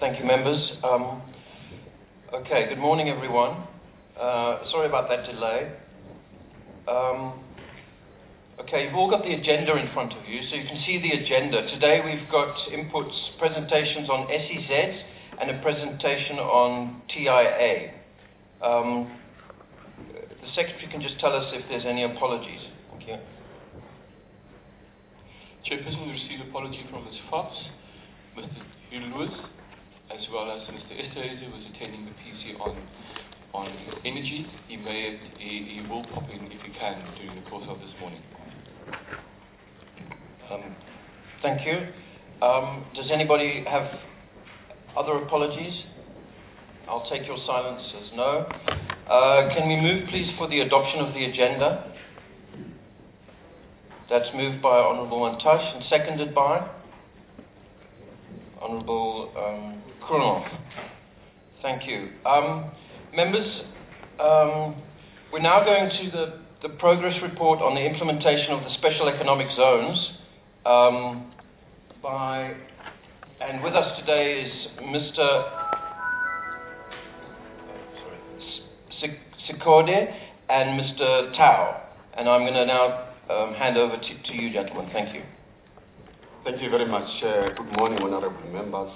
Thank you, members. Okay, good morning, everyone. Sorry about that delay. Okay, you've all got the agenda in front of you, so you can see the agenda. Today we've got inputs, presentations on SEZ, and a presentation on TIA. The Secretary can just tell us if there's any apologies. Thank you. Chairperson, we received apology from Ms. Fox, Mr. Hugh Lewis, as well as Mr. Esterhuizen, who was attending the PC on energy. He will pop in if he can during the course of this morning. Thank you. Does anybody have other apologies? I'll take your silence as no. Can we move, please, for the adoption of the agenda? That's moved by Honourable Mantashe and seconded by Honourable Krunov. Thank you. Members, we're now going to the progress report on the implementation of the special economic zones. And with us today is Mr. Sikode and Mr. Tao. And I'm going to now hand over to you, gentlemen. Thank you. Thank you very much. Good morning, honorable members.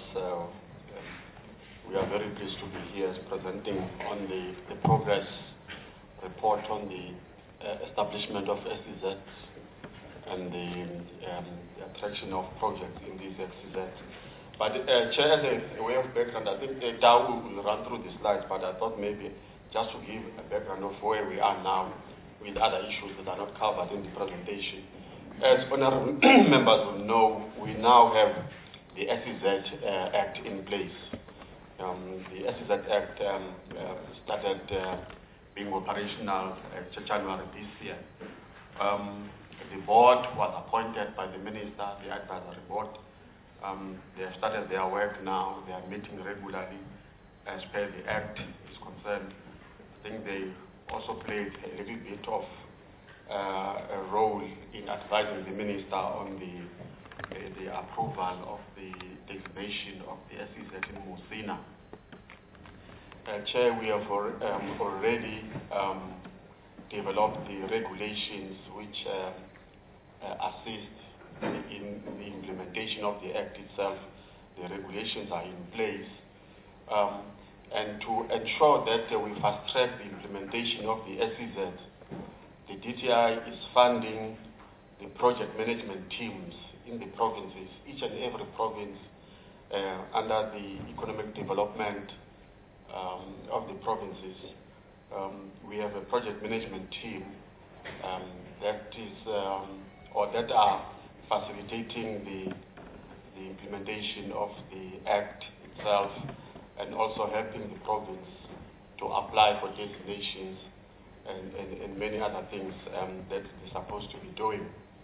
We are very pleased to be here presenting on the progress report on the establishment of SEZ and the attraction of projects in these SEZ. But Chair, as a way of background, I think Tao will run through the slides, but I thought maybe just to give a background of where we are now with other issues that are not covered in the presentation. As honorable members will know, we now have the SEZ Act in place. The SEZ Act started being operational January this year. The board was appointed by the minister, the advisory board. They have started their work now. They are meeting regularly as per the Act is concerned. I think they also played a little bit of a role in advising the minister on the approval of the designation of the SEZ in Musina. Chair, we have already developed the regulations which assist in the implementation of the Act itself. The regulations are in place. And to ensure that we fast-track the implementation of the SEZ, the DTI is funding the project management teams in the provinces, each and every province under the economic development of the provinces. We have a project management team that is or that are facilitating the implementation of the Act itself, and also helping the province to apply for designations and many other things that they're supposed to be doing.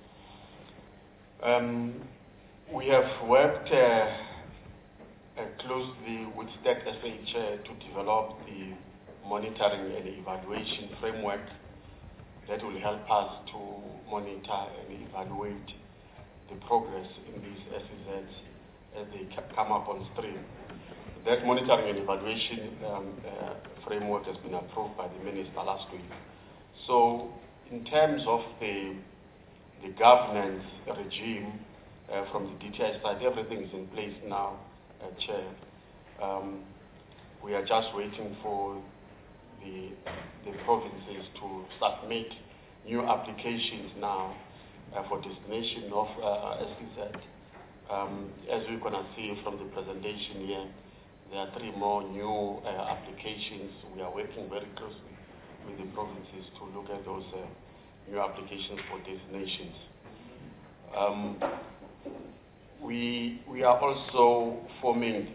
We have worked closely with State SA to develop the monitoring and evaluation framework that will help us to monitor and evaluate the progress in these SEZs as they come up on stream. That monitoring and evaluation framework has been approved by the minister last week. So in terms of the governance regime from the DTI side, everything is in place now, Chair. We are just waiting for the provinces to submit new applications now for destination of SEZ. As we're going to see from the presentation here, there are 3 more new applications. We are working very closely with the provinces to look at those new applications for designations. We are also forming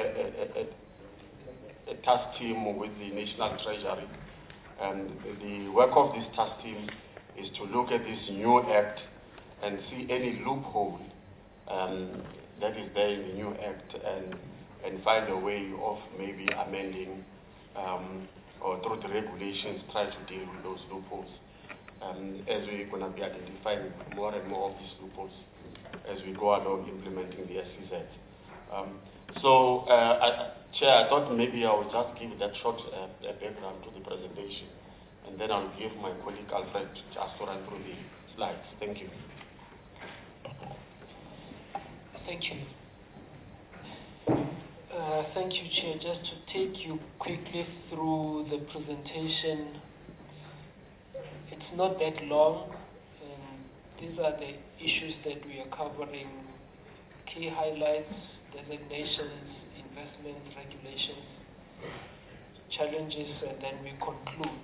a task team with the National Treasury. And the work of this task team is to look at this new Act and see any loophole that is there in the new Act and find a way of maybe amending or through the regulations try to deal with those loopholes. As we're going to be identifying more and more of these loopholes as we go along implementing the SEZ. Chair, I thought maybe I would just give that short background to the presentation, and then I'll give my colleague Alfred just to run through the slides. Thank you. Thank you. Thank you, Chair. Just to take you quickly through the presentation, it's not that long, and these are the issues that we are covering: key highlights, designations, investment regulations, challenges, and then we conclude.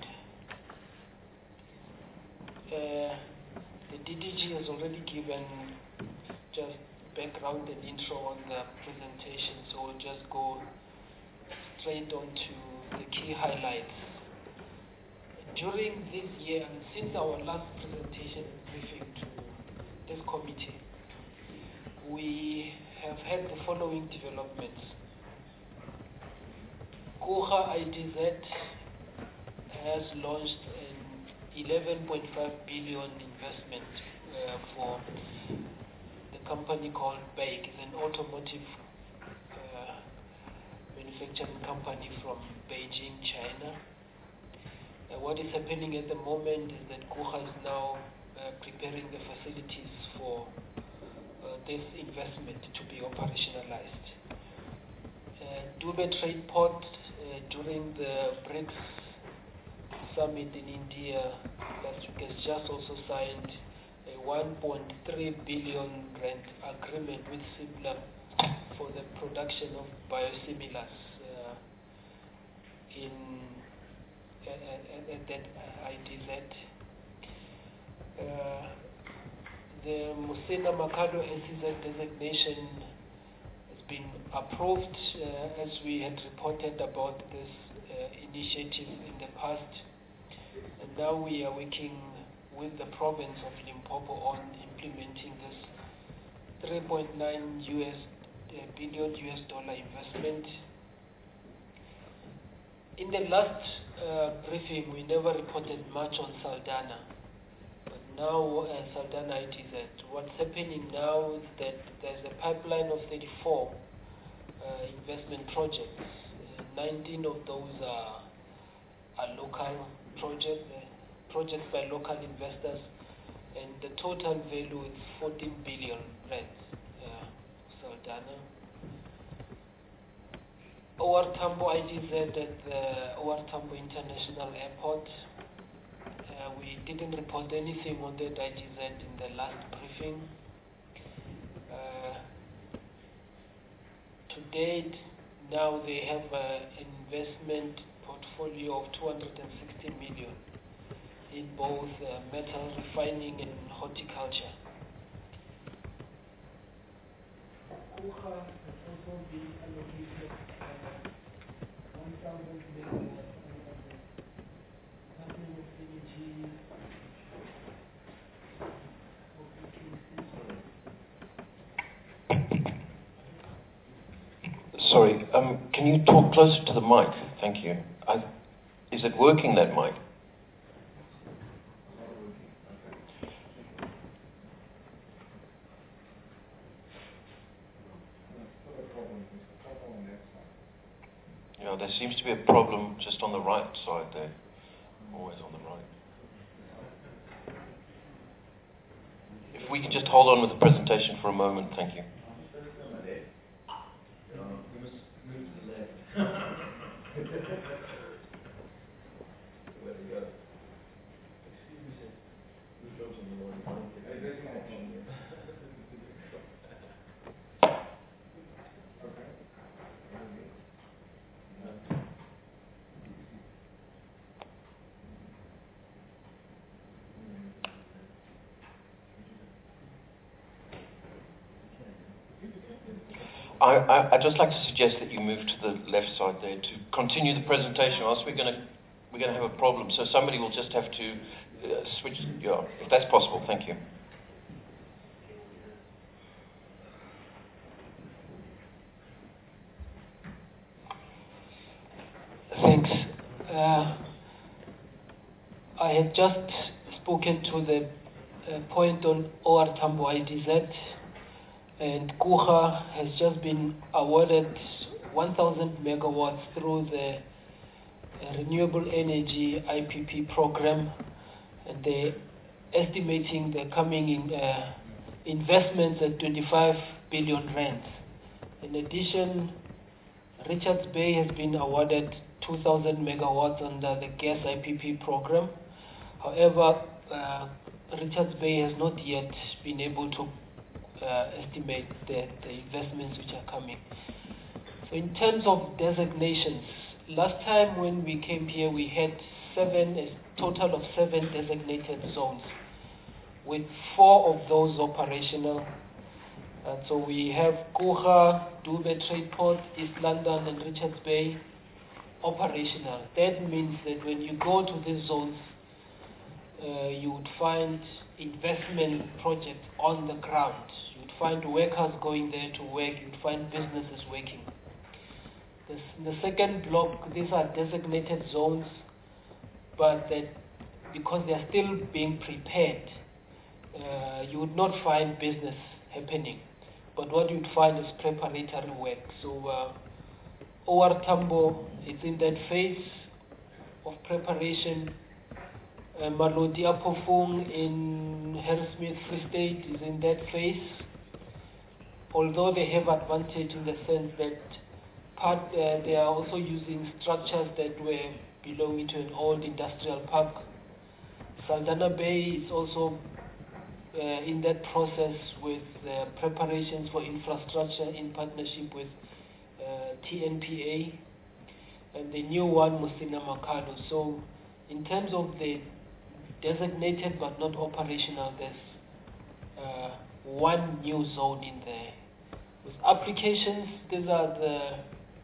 The DDG has already given just background and intro on the presentation, so we'll just go straight on to the key highlights. During this year, and since our last presentation and briefing to this committee, we have had the following developments. Guga IDZ has launched an 11.5 billion investment for the company called BAIC. It's an automotive manufacturing company from Beijing, China. What is happening at the moment is that Guga is now preparing the facilities for this investment to be operationalized. Dubai Trade Port, during the BRICS summit in India last week, has just also signed a 1.3 billion rand agreement with Sibla for the production of biosimilars at that IDZ. The Musina Makado SEZ designation has been approved, as we had reported about this initiative in the past. And now we are working with the province of Limpopo on implementing this $3.9 billion investment. In the last briefing, we never reported much on Saldanha. But now, Saldanha IDZ, what's happening now is that there's a pipeline of 34 investment projects. 19 of those are local projects by local investors, and the total value is 14 billion rand. Saldanha. OR Tambo IDZ at the OR Tambo International Airport. We didn't report anything on that IDZ in the last briefing. To date, now they have an investment portfolio of 260 million in both metal refining and horticulture. Guga has also been allocated 1,000 million Department of Energy Sorry, can you talk closer to the mic? Thank you. Is it working, that mic? Yeah, there seems to be a problem just on the right side there. Always on the right. If we can just hold on with the presentation for a moment, thank you. I'd just like to suggest that you move to the left side there to continue the presentation, or else we're going to have a problem. So somebody will just have to switch. Yeah, if that's possible. Thank you. Thanks. I had just spoken to the point on OR Tambo IDZ. And Guga has just been awarded 1,000 megawatts through the Renewable Energy IPP program, and they're estimating the coming in investments at 25 billion rand. In addition, Richards Bay has been awarded 2,000 megawatts under the gas IPP program. However, Richards Bay has not yet been able to estimate the investments which are coming. So in terms of designations, last time when we came here, we had a total of 7 designated zones, with 4 of those operational. So we have Guga, Dube Trade Port, East London, and Richards Bay operational. That means that when you go to these zones, you would find investment projects on the ground. You would find workers going there to work. You would find businesses working. The second block, these are designated zones, but that because they are still being prepared, you would not find business happening. But what you'd find is preparatory work. So OR Tambo is in that phase of preparation. Malodi Apofung in Harrismith Free State is in that phase. Although they have advantage in the sense that they are also using structures that were belonging to an old industrial park. Saldanha Bay is also in that process with preparations for infrastructure in partnership with TNPA, and the new one, Musina Makalo. So in terms of the designated but not operational, there's one new zone in there. With applications, these are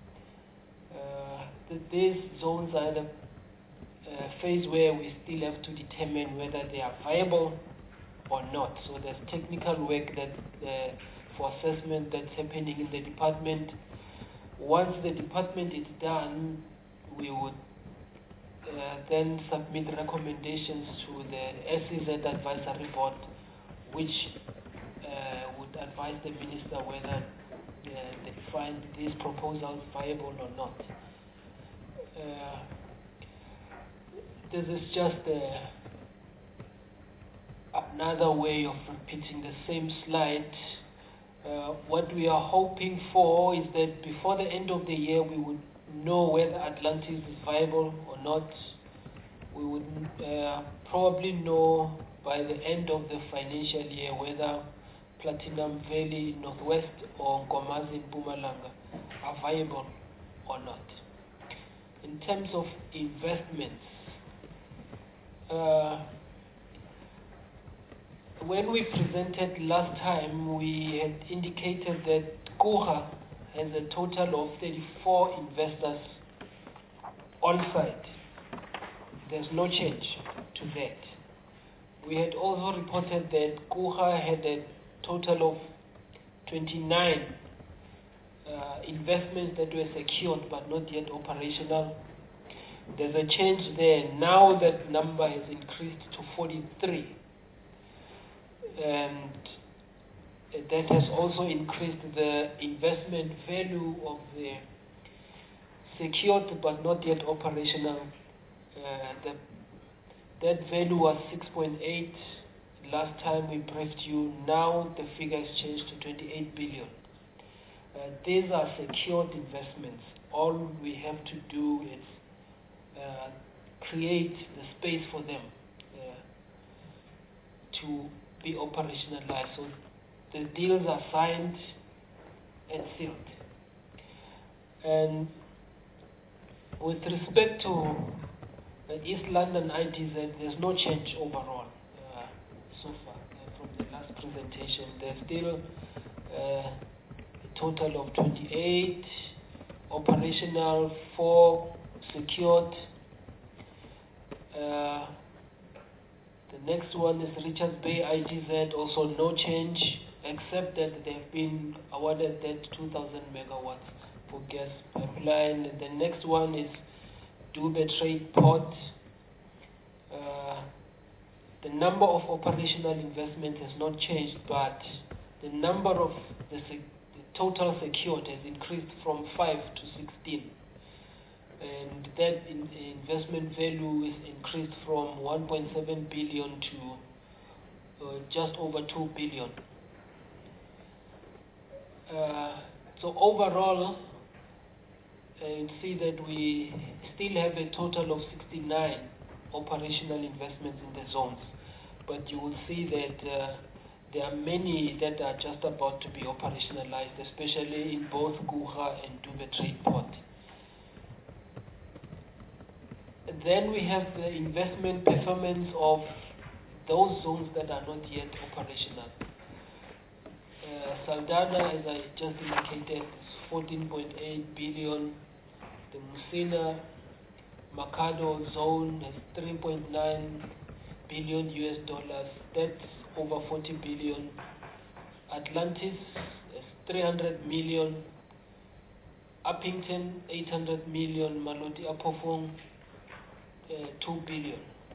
these zones are the phase where we still have to determine whether they are viable or not. So there's technical work that for assessment that's happening in the department. Once the department is done, we would then submit recommendations to the SEZ advisory board, which would advise the minister whether they find these proposals viable or not. This is just another way of repeating the same slide. What we are hoping for is that before the end of the year, we would know whether Atlantis is viable or not. We would probably know by the end of the financial year whether Platinum Valley Northwest or Nkomazi in Mpumalanga are viable or not. In terms of investments, when we presented last time, we had indicated that Guga has a total of 34 investors on site. There's no change to that. We had also reported that Guga had a total of 29 investments that were secured but not yet operational. There's a change there. Now that number has increased to 43. And that has also increased the investment value of the secured but not yet operational. That value was 6.8 last time we briefed you. Now the figure has changed to 28 billion. These are secured investments. All we have to do is create the space for them to be operationalized. So the deals are signed and sealed. And with respect to the East London ITZ, there's no change overall so far from the last presentation. There's still a total of 28 operational, 4 secured. The next one is Richards Bay ITZ, also no change, except that they've been awarded that 2,000 megawatts for gas pipeline. And the next one is Dube Trade Port. The number of operational investment has not changed, but the number of the total secured has increased from 5 to 16. And that investment value is increased from 1.7 billion to just over 2 billion. So overall, you see that we still have a total of 69 operational investments in the zones. But you will see that there are many that are just about to be operationalized, especially in both Guga and Dube Trade Port. Then we have the investment performance of those zones that are not yet operational. Saldanha, as I just indicated, is 14.8 billion. The Musina Makado zone has 3.9 billion US dollars. That's over 40 billion. Atlantis is 300 million. Uppington 800 million. Maloti Apofong 2 billion.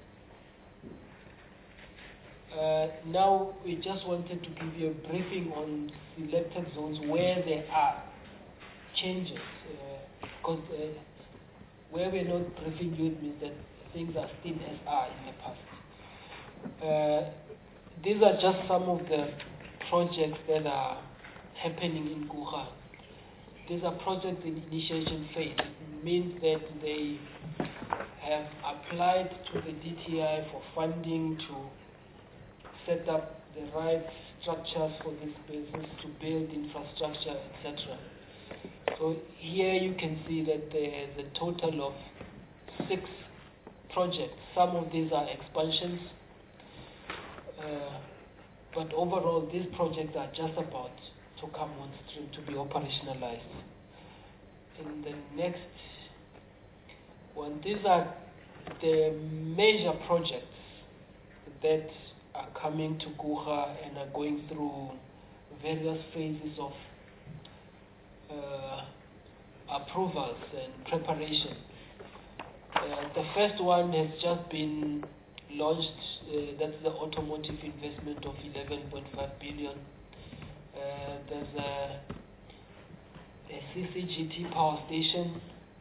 Now we just wanted to give you a briefing on selected zones where there are changes, because where we're not briefing you means that things are still as are in the past. These are just some of the projects that are happening in Guga. These are projects in initiation phase. It means that they have applied to the DTI for funding to set up the right structures for this business, to build infrastructure, etc. So here you can see that there's a total of 6 projects. Some of these are expansions, but overall these projects are just about to come on stream to be operationalized. In the next one, these are the major projects that are coming to Guga and are going through various phases of approvals and preparation. The first one has just been launched. That's the automotive investment of 11.5 billion. There's a CCGT power station,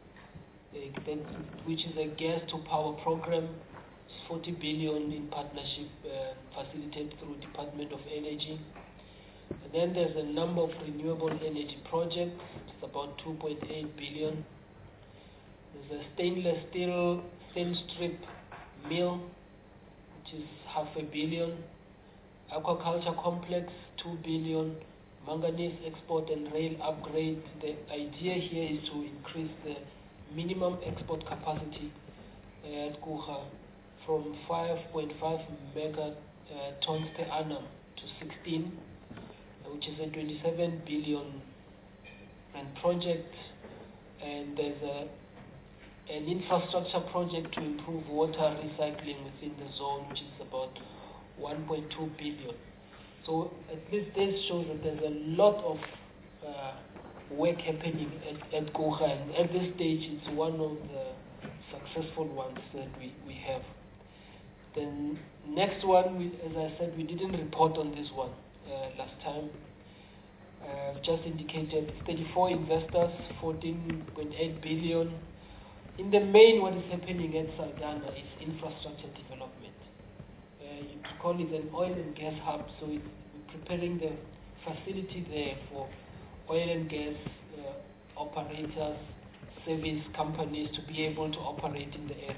which is a gas to power program. It's 40 billion in partnership facilitated through Department of Energy. And then there's a number of renewable energy projects. It's about 2.8 billion. There's a stainless steel thin strip mill, which is 500 million. Aquaculture complex, 2 billion. Manganese export and rail upgrade. The idea here is to increase the minimum export capacity at Guga from 5.5 megatons per annum to 16, which is a 27 billion project. And there's an infrastructure project to improve water recycling within the zone, which is about 1.2 billion. So at least this shows that there's a lot of work happening at Guga, and at this stage it's one of the successful ones that we have. The next one, as I said, we didn't report on this one last time. Just indicated 34 investors, 14.8 billion. In the main, what is happening at Saldanha is infrastructure development. You could call it an oil and gas hub, so we're preparing the facility there for oil and gas operators, service companies to be able to operate in the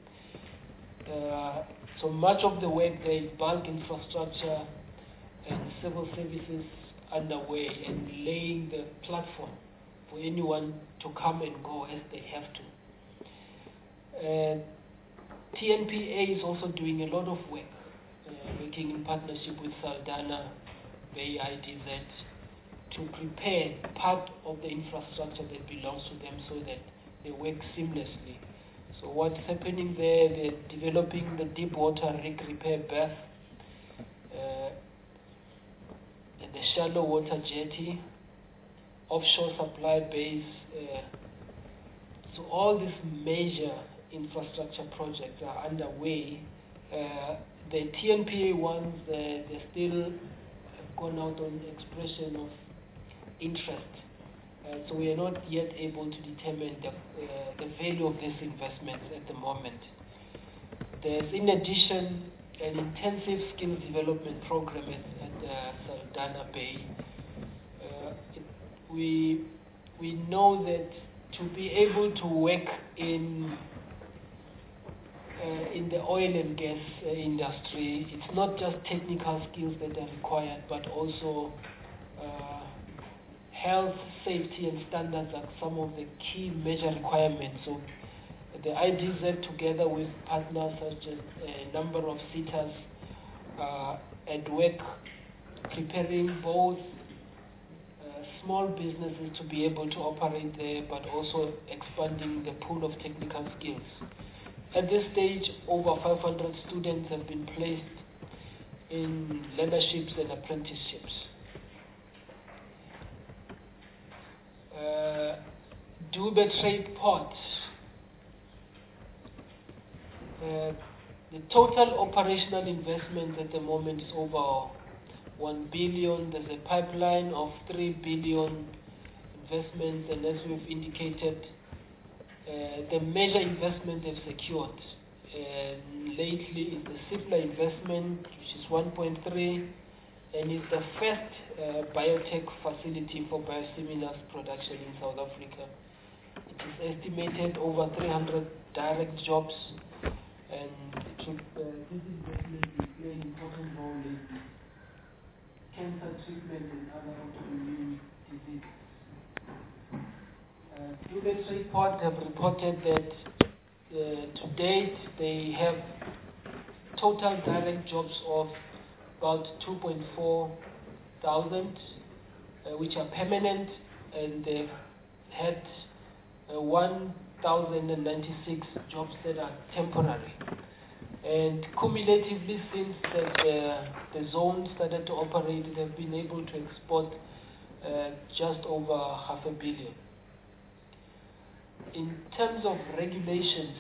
area. So much of the work there is bulk infrastructure and civil services underway, and laying the platform for anyone to come and go as they have to. TNPA is also doing a lot of work, working in partnership with Saldanha, BAIDZ, to prepare part of the infrastructure that belongs to them so that they work seamlessly. So what's happening there, they're developing the deep water rig repair berth, the shallow water jetty, offshore supply base. So all these major infrastructure projects are underway. The TNPA ones, they still have gone out on expression of interest. So we are not yet able to determine the value of these investments at the moment. There's, in addition, an intensive skills development program at Saldanha Bay. We know that to be able to work in the oil and gas industry, it's not just technical skills that are required, but also health, safety, and standards are some of the key major requirements. So the IDZ, together with partners such as a number of SETAs, at work preparing both small businesses to be able to operate there, but also expanding the pool of technical skills. At this stage, over 500 students have been placed in learnerships and apprenticeships. Dube Trade Port. The total operational investment at the moment is over 1 billion. There's a pipeline of 3 billion investments, and as we've indicated, the major investment they've secured lately is the CIPLA investment, which is 1.3, and is the first biotech facility for biosimilars production in South Africa. It is estimated over 300 direct jobs, and this investment will play an important role in cancer treatment and other autoimmune diseases. Dube Trade Port have reported that to date they have total direct jobs of about 2.4 thousand, which are permanent, and they've had 1,096 jobs that are temporary. And cumulatively, since the zone started to operate, they've been able to export just over 500 million. In terms of regulations,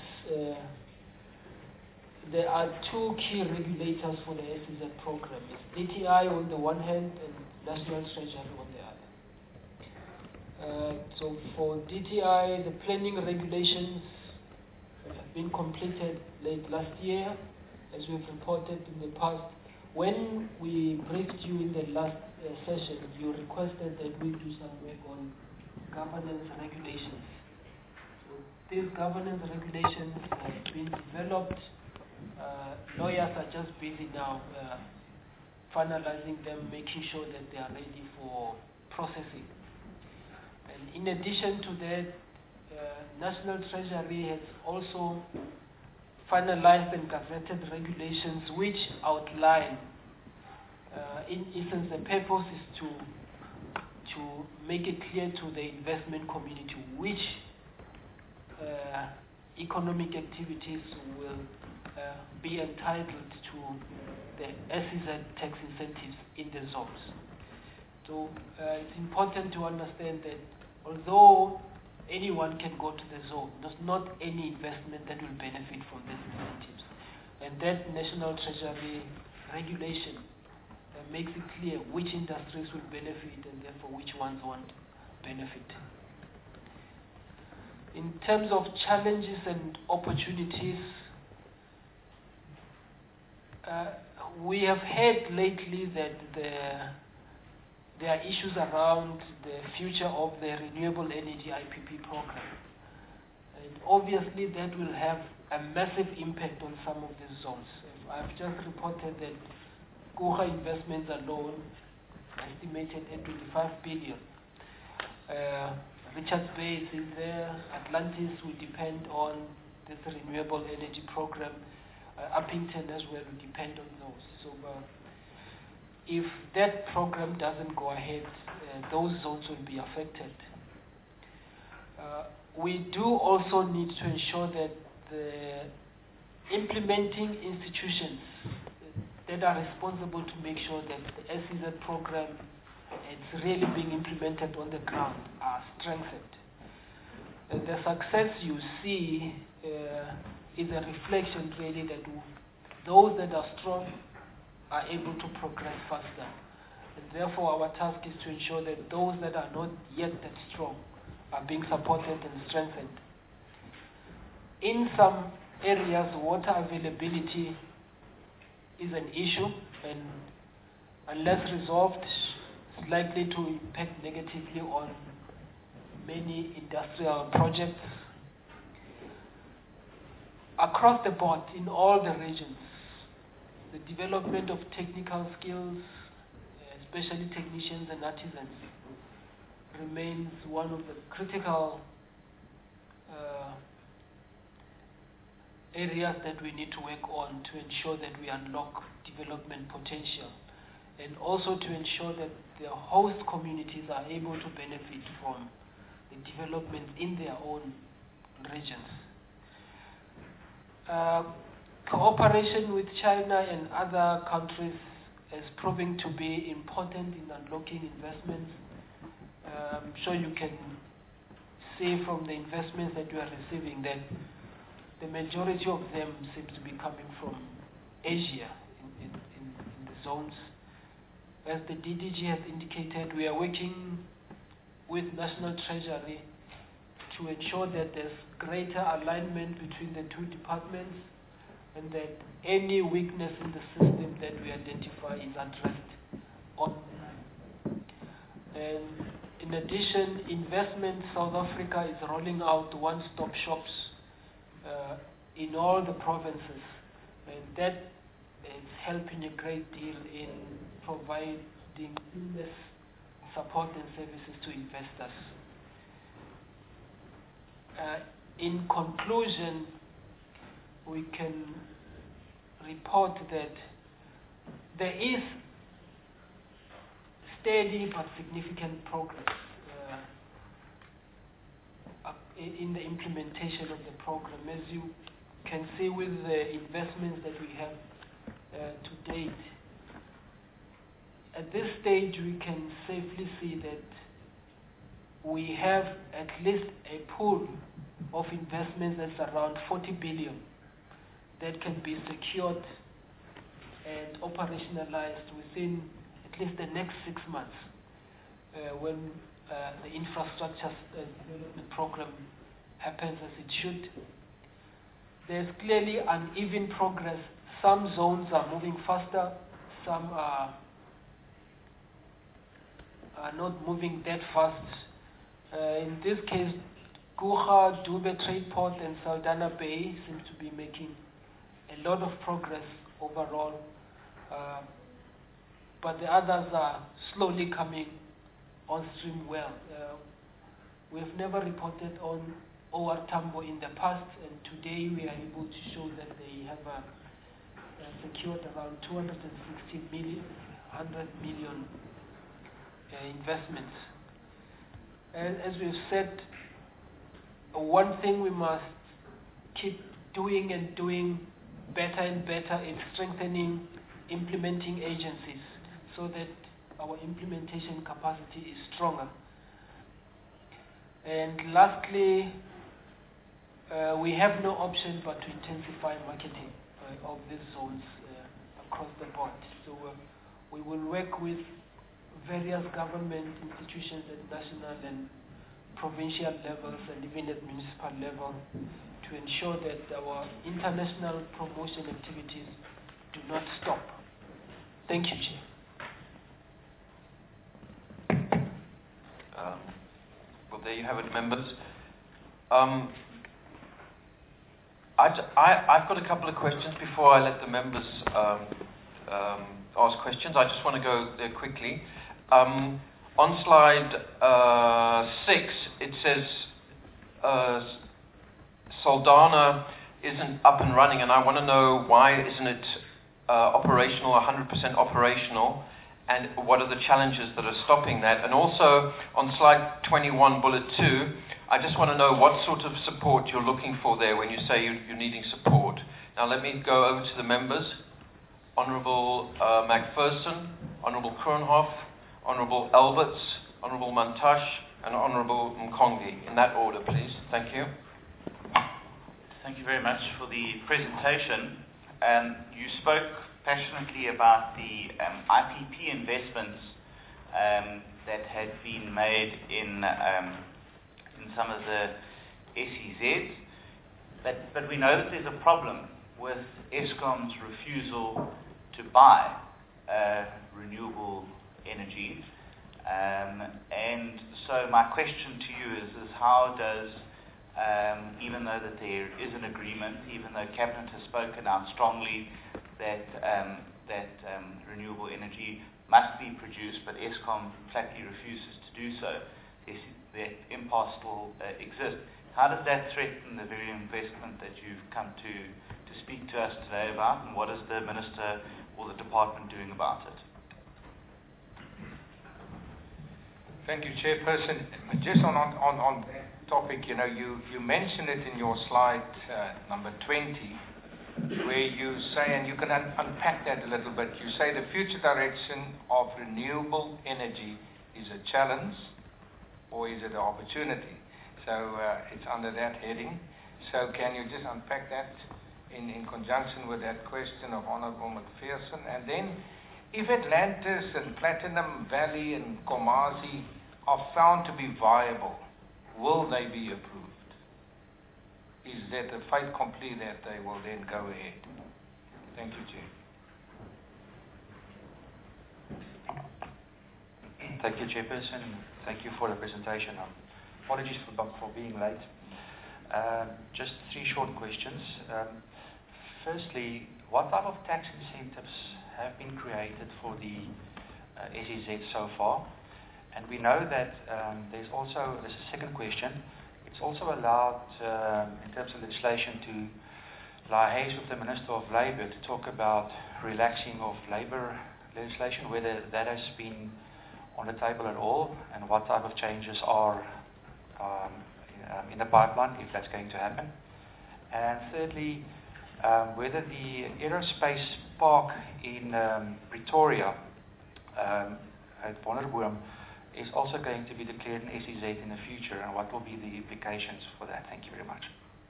there are two key regulators for the SEZ program. It's DTI on the one hand and National Treasury on the other. So for DTI, the planning regulations have been completed late last year, as we've reported in the past. When we briefed you in the last session, you requested that we do some work on governance regulations. So these governance regulations have been developed. Lawyers are just busy now finalizing them, making sure that they are ready for processing. And in addition to that, National Treasury has also finalized and gazetted regulations which outline, in essence, the purpose is to make it clear to the investment community which economic activities will be entitled to the SEZ tax incentives in the zones. So it's important to understand that although anyone can go to the zone, there's not any investment that will benefit from these incentives. And that National Treasury regulation makes it clear which industries will benefit and therefore which ones won't benefit. In terms of challenges and opportunities, we have heard lately that there are issues around the future of the renewable energy IPP program. And obviously that will have a massive impact on some of these zones. I've just reported that Guha investments alone estimated at 25 billion. Richards Bay is there. Atlantis will depend on this renewable energy program. Uppington as well will depend on those. So if that program doesn't go ahead, those zones will be affected. We do also need to ensure that the implementing institutions that are responsible to make sure that the SEZ program is really being implemented on the ground are strengthened. The success you see is a reflection really that those that are strong are able to progress faster. And therefore, our task is to ensure that those that are not yet that strong are being supported and strengthened. In some areas, water availability is an issue, and unless resolved, it's likely to impact negatively on many industrial projects. Across the board, in all the regions, the development of technical skills, especially technicians and artisans, remains one of the critical areas that we need to work on to ensure that we unlock development potential, and also to ensure that the host communities are able to benefit from the development in their own regions. Cooperation with China and other countries is proving to be important in unlocking investments. I'm sure you can see from the investments that we are receiving that the majority of them seems to be coming from Asia in the zones. As the DDG has indicated, we are working with National Treasury to ensure that there's greater alignment between the two departments and that any weakness in the system that we identify is addressed on time. And in addition, Investment South Africa is rolling out one-stop shops in all the provinces, and that is helping a great deal in providing seamless support and services to investors. In conclusion, we can report that there is steady but significant progress in the implementation of the program. As you can see with the investments that we have to date, at this stage we can safely see that we have at least a pool of investments that's around 40 billion that can be secured and operationalized within at least the next 6 months when the infrastructure development program happens as it should. There's clearly uneven progress. Some zones are moving faster, some are not moving that fast. In this case, Guha, Dube Trade Port and Saldanha Bay seem to be making a lot of progress overall, but the others are slowly coming on stream well. We have never reported on OR Tambo in the past, and today we are able to show that they have secured around 260 million, 100 million investments. And as we've said, one thing we must keep doing and doing better and better is strengthening implementing agencies so that our implementation capacity is stronger. And lastly, we have no option but to intensify marketing of these zones across the board. So we will work with various government institutions at national and provincial levels and even at municipal level to ensure that our international promotion activities do not stop. Thank you, Chair. Well, there you have it, members. I've got a couple of questions before I let the members ask questions. I just want to go there quickly. On slide 6, it says Saldanha isn't up and running, and I want to know why isn't it operational, 100% operational, and what are the challenges that are stopping that? And also on slide 21, bullet 2, I just want to know what sort of support you're looking for there when you say you're needing support. Now let me go over to the members. Honourable Macpherson, Honourable Kronhoff, Honourable Alberts, Honourable Mantashe, and Honourable Mkongi. In that order, please. Thank you. Thank you very much for the presentation. You spoke passionately about the IPP investments that had been made in some of the SEZs. But we know that there's a problem with Eskom's refusal to buy renewable energies. And so my question to you is how does, even though that there is an agreement, even though Cabinet has spoken out strongly that renewable energy must be produced, but Eskom flatly refuses to do so, that impasse still exists. How does that threaten the very investment that you've come to speak to us today about, and what is the Minister or the Department doing about it? Thank you, Chairperson. Just on that topic, you mentioned it in your slide number 20, where you say, and you can unpack that a little bit, you say the future direction of renewable energy is a challenge, or is it an opportunity? So it's under that heading. So can you just unpack that in conjunction with that question of Honourable McPherson? And then, if Atlantis and Platinum Valley and Komazi are found to be viable, will they be approved? Is that a fait accompli that they will then go ahead? Thank you, Chair. Thank you, Chairperson. Thank you for the presentation. Apologies for being late. Just 3 short questions. Firstly, what type of tax incentives have been created for the SEZ so far? And we know that there's a second question, it's also allowed in terms of legislation to liaise with the Minister of Labour to talk about relaxing of labour legislation, whether that has been on the table at all, and what type of changes are in the pipeline, if that's going to happen. And thirdly, whether the aerospace park in Pretoria at Wonderboom is also going to be declared an SEZ in the future, and what will be the implications for that? Thank you very much.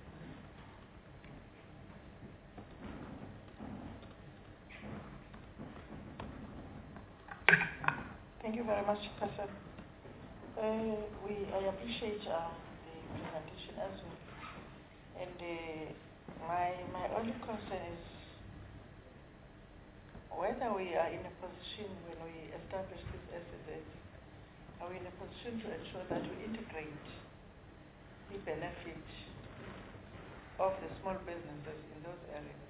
Thank you very much, Professor. I appreciate the presentation as well. And my only concern is whether we are in a position when we establish this SEZ, are we in a position to ensure that we integrate the benefit of the small businesses in those areas?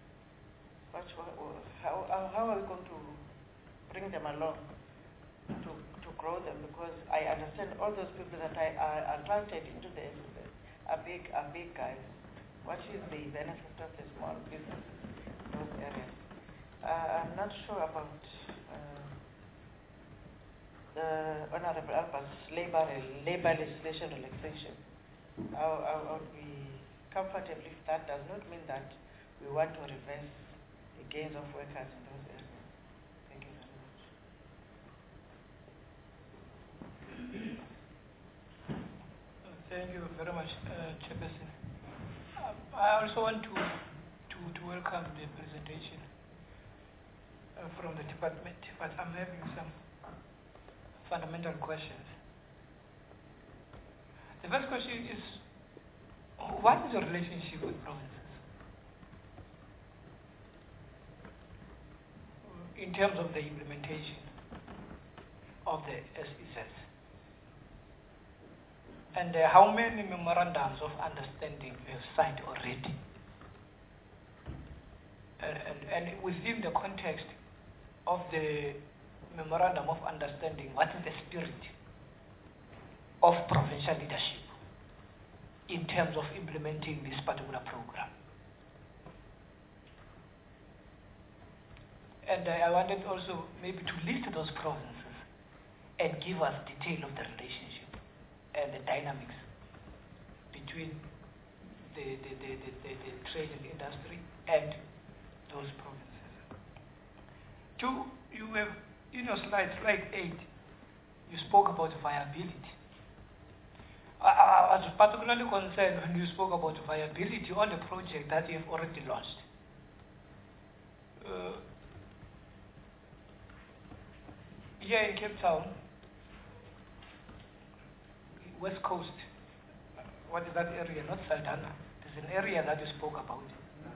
How are we going to bring them along to grow them? Because I understand all those people that are attracted into the SEZ are big guys. What is the benefit of the small businesses in those areas? I'm not sure about the Honourable Albert's labor legislation relaxation. I would be comfortable if that does not mean that we want to reverse the gains of workers in those areas. Thank you very much. Thank you very much, Chairperson. I also want to welcome the presentation from the department, but I'm having some fundamental questions. The first question is, what is your relationship with provinces in terms of the implementation of the SEZs? And how many memorandums of understanding you have signed already? And within the context of the memorandum of understanding, what is the spirit of provincial leadership in terms of implementing this particular program? And I wanted also maybe to list those provinces and give us detail of the relationship and the dynamics between the trading industry and those provinces. 2, you have, in your slide 8, you spoke about viability. I was particularly concerned when you spoke about viability on the project that you have already launched. here in Cape Town, West Coast, what is that area? Not Saldanha. There's an area that you spoke about.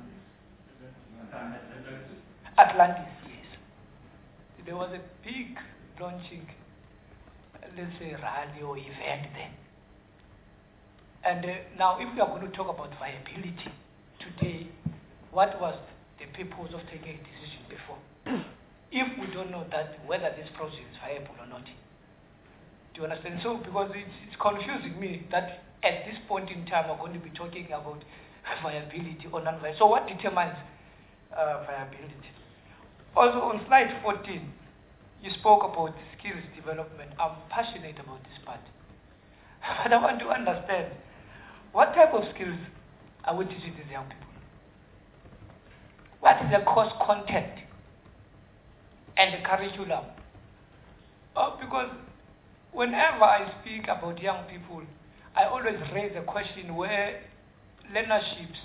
Atlantis, yes. There was a big launching, let's say, rally or event there. And now, if we are going to talk about viability today, what was the purpose of taking a decision before? If we don't know that whether this project is viable or not. Do you understand? So, because it's confusing me that at this point in time we're going to be talking about viability or non-viability. So what determines viability? Also on slide 14, you spoke about skills development. I'm passionate about this part. But I want to understand, what type of skills are we teaching these young people? What is the course content and the curriculum? Because whenever I speak about young people, I always raise the question where learnerships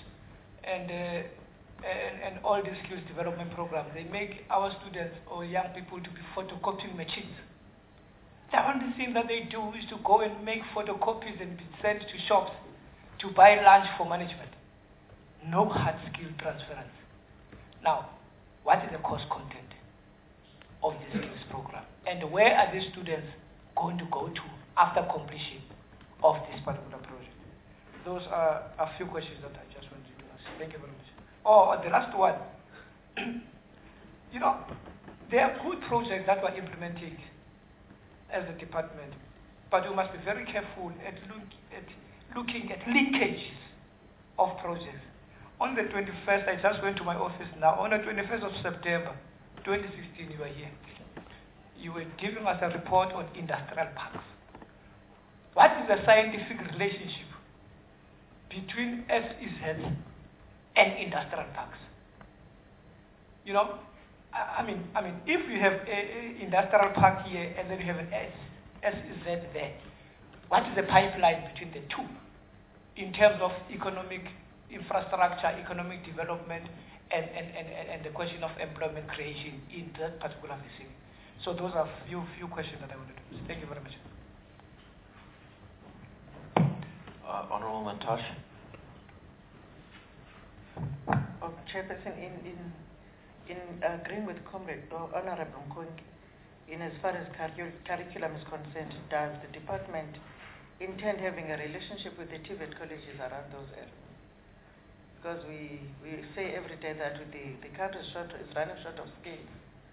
and all these skills development programs, they make our students or young people to be photocopying machines. The only thing that they do is to go and make photocopies and be sent to shops to buy lunch for management. No hard skill transference. Now, what is the course content of this skills program? And where are these students going to go to after completion of this particular project? Those are a few questions that I just wanted to ask. Thank you very much. Oh, the last one. You know, there are good projects that we're implementing as a department, but we must be very careful at looking at leakages of projects. On the 21st, I just went to my office now. On the 21st of September, 2016, you were here. You were giving us a report on industrial parks. What is the scientific relationship between SEZ and industrial parks? You know, I mean, if you have an industrial park here and then you have an SEZ there, what is the pipeline between the two in terms of economic infrastructure, economic development, and the question of employment creation in that particular vicinity? So those are few questions that I wanted to ask. Thank you very much. Honorable Mantashe. Chairperson, in agreeing with Comrade Honorable Nkonki, in as far as curriculum is concerned, does the department intend having a relationship with the TVET colleges around those areas? Because we say every day that the country is running short of skills.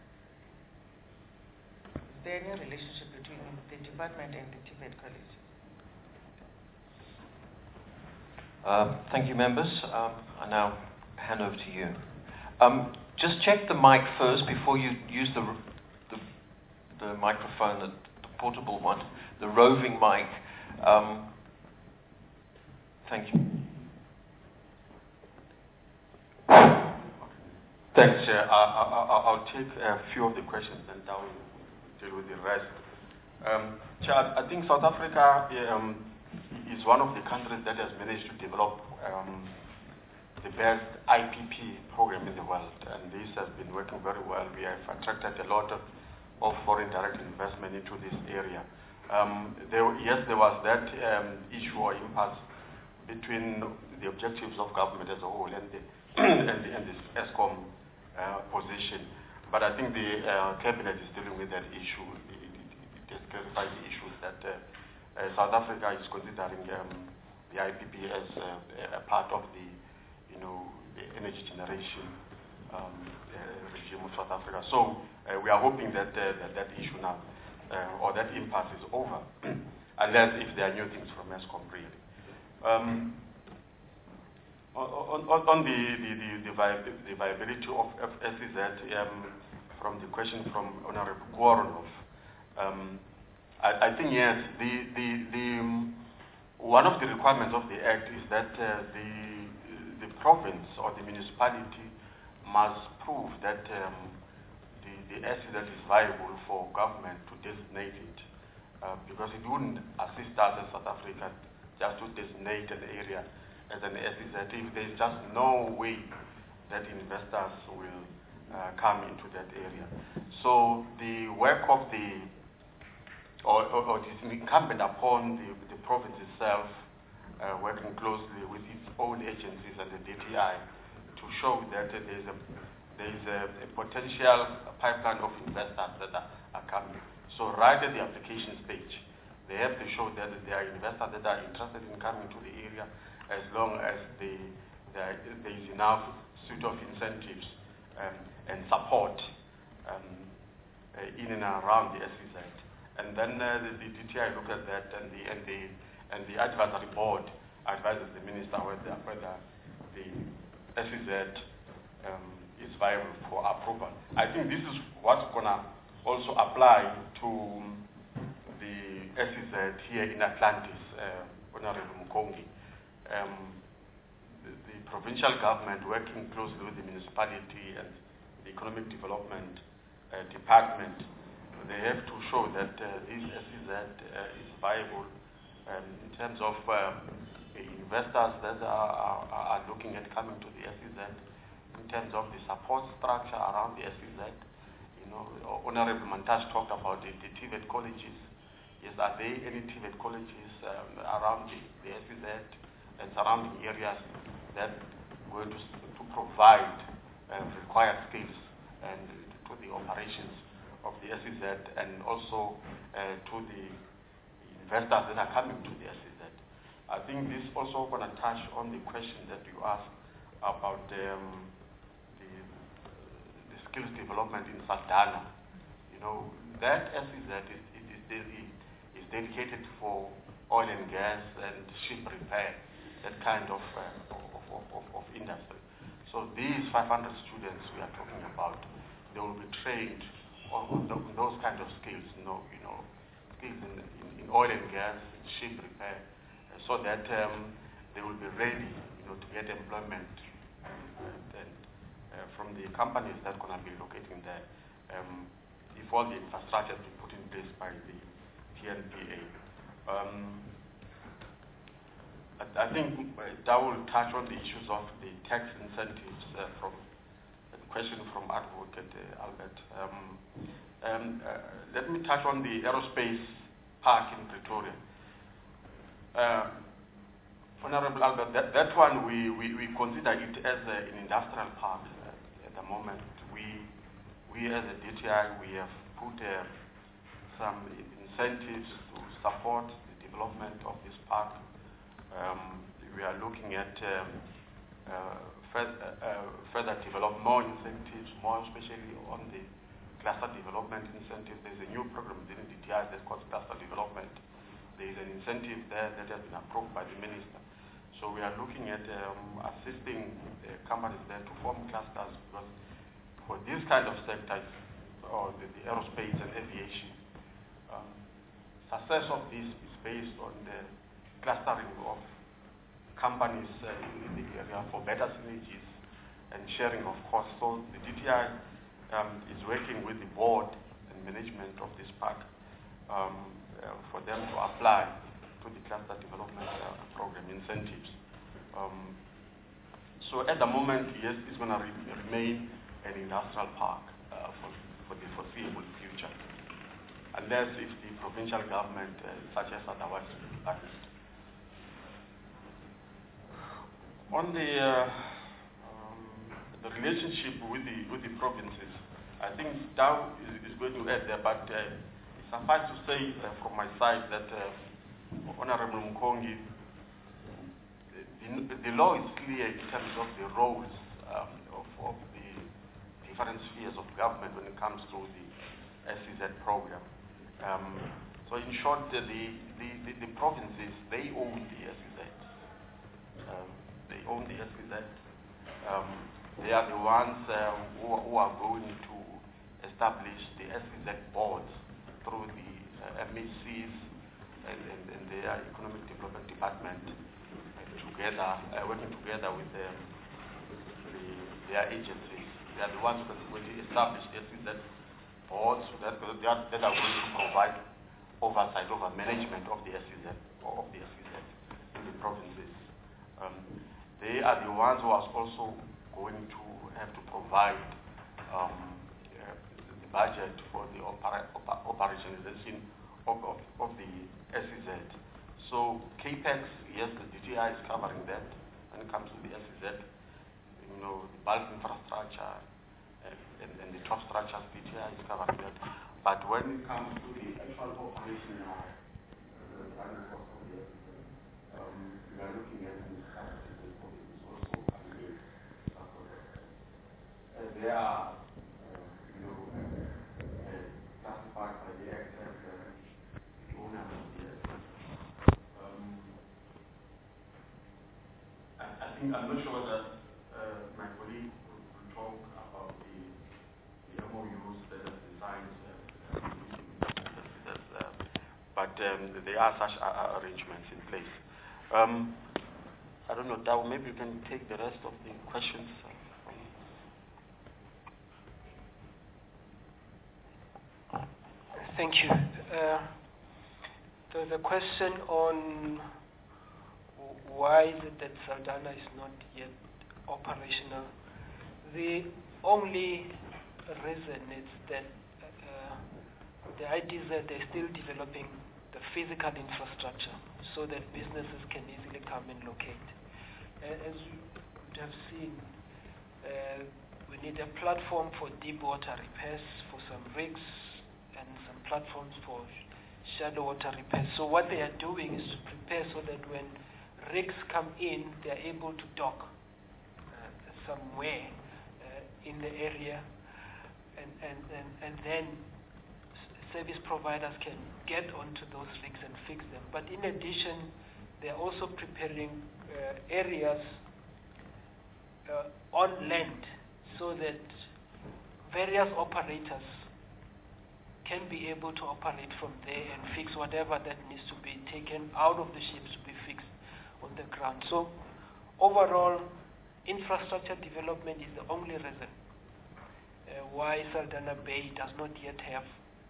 Is there any relationship between the department and the TVET colleges? Thank you, members. I now hand over to you. Just check the mic first before you use the microphone, the portable one, the roving mic. Thank you. Thanks, Chair. I'll take a few of the questions and I will deal with the rest. Chair, I think South Africa is one of the countries that has managed to develop the best IPP program in the world, and this has been working very well. We have attracted a lot of foreign direct investment into this area. There was that issue or impasse between the objectives of government as a whole and the ESCOM position. But I think the cabinet is dealing with that issue. It has clarified the issues that South Africa is considering the IPP as a part of the energy generation regime of South Africa. So we are hoping that that issue now, or that impasse is over, unless if there are new things from ESCOM really. On the viability of SEZ, from the question from Honorable Koronov, I think yes, one of the requirements of the Act is that the province or the municipality must prove that the SEZ is viable for government to designate it, because it wouldn't assist us as South Africa just to designate an area as an SEZ if there's just no way that investors will come into that area. So the work of it is incumbent upon the province itself, working closely with its own agencies and the DTI, to show that there is a potential pipeline of investors that are coming. So right at the application stage, they have to show that there are investors that are interested in coming to the area, as long as there is enough suite of incentives and support in and around the SEZ. And then the DTI look at that, and the advisory board advises the minister whether the SEZ is viable for approval. I think this is what's gonna also apply to the SEZ here in Atlantis, Honorable Mukongi. The provincial government, working closely with the municipality and the economic development department, they have to show that this SEZ is viable in terms of investors that are looking at coming to the SEZ, in terms of the support structure around the SEZ. You know, Honorable Mantashe talked about the TVET colleges. Yes, are there any TVET colleges around the SEZ and surrounding areas that are going to provide required skills and to the operations of the SEZ, and also to the investors that are coming to the SEZ? I think this also going to touch on the question that you asked about the skills development in Saldanha. You know, that SEZ is dedicated for oil and gas and ship repair, that kind of industry. So these 500 students we are talking about, they will be trained on those kind of skills, skills in oil and gas, ship repair, so that they will be ready, to get employment from the companies that are going to be locating there, if all the infrastructure is put in place by the TNPA. I think that will touch on the issues of the tax incentives from the question from Advocate Albert. Let me touch on the aerospace park in Pretoria. Honorable Albert, that one we consider it as an industrial park at the moment. We as a DTI, we have put some incentives to support the development of this park. We are looking at further develop more incentives, more especially on the cluster development incentive. There's a new program within DTI that's called cluster development. There is an incentive there that has been approved by the minister. So we are looking at assisting companies there to form clusters, because for this kind of sectors, or the aerospace and aviation, success of this is based on the clustering of companies in the area for better synergies and sharing of costs. So the DTI is working with the board and management of this park for them to apply to the cluster development program incentives. So at the moment, yes, it's going to remain an industrial park for the foreseeable future, unless if the provincial government suggests otherwise. On the relationship with the provinces, I think Dow is going to add there, but suffice to say from my side that Honorable Mukongi, the law is clear in terms of the roles of the different spheres of government when it comes to the SEZ program. So in short, the provinces, they own the SEZ. They own the SEZ. They are the ones who are going to establish the SEZ boards through the MHCs and their economic development department, working together with their agencies. They are the ones that will establish the SEZ boards that are going to provide oversight over management of the SEZ or of the SEZ in the provinces. They are the ones who are also going to have to provide the budget for the operationalization of the SEZ. So CAPEX, yes, the DTI is covering that when it comes to the SEZ. You know, the bulk infrastructure and the top structures, DTI is covering that. But when it comes to the actual operation, running cost of the SEZ, we are looking at the capacity is also coming in. They are, classified by the Act as owners of the SEZ. I think, I'm not sure whether my colleague will talk about the MOUs that have been signed, but there are such arrangements in place. I don't know, Dao, maybe you can take the rest of the questions. Thank you. There's a question on why is it that Saldanha is not yet operational. The only reason is that the idea is that they're still developing the physical infrastructure so that businesses can easily come and locate. As you would have seen, we need a platform for deep water repairs for some rigs and some platforms for shallow water repairs. So what they are doing is to prepare so that when rigs come in, they are able to dock somewhere in the area, and then service providers can get onto those rigs and fix them. But in addition, they are also preparing areas on land so that various operators can be able to operate from there and fix whatever that needs to be taken out of the ships to be fixed on the ground. So overall, infrastructure development is the only reason why Saldanha Bay does not yet have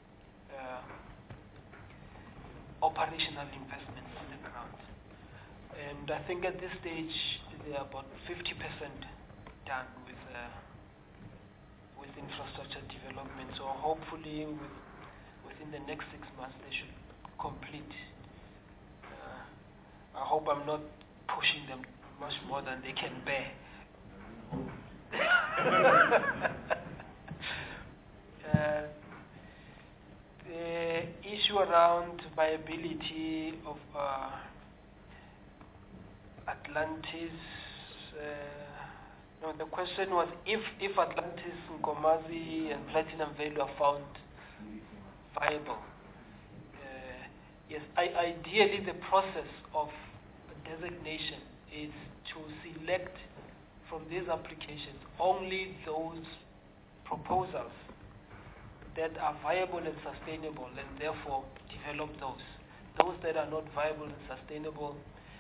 operational investments on the ground. And I think at this stage, they are about 50% done with infrastructure development. So hopefully within the next 6 months, they should complete. I hope I'm not pushing them much more than they can bear. The issue around viability of Atlantis, no, the question was if Atlantis, Nkomazi and Platinum Valley are found viable. Yes, ideally the process of designation is to select from these applications only those proposals that are viable and sustainable, and therefore develop those. Those that are not viable and sustainable,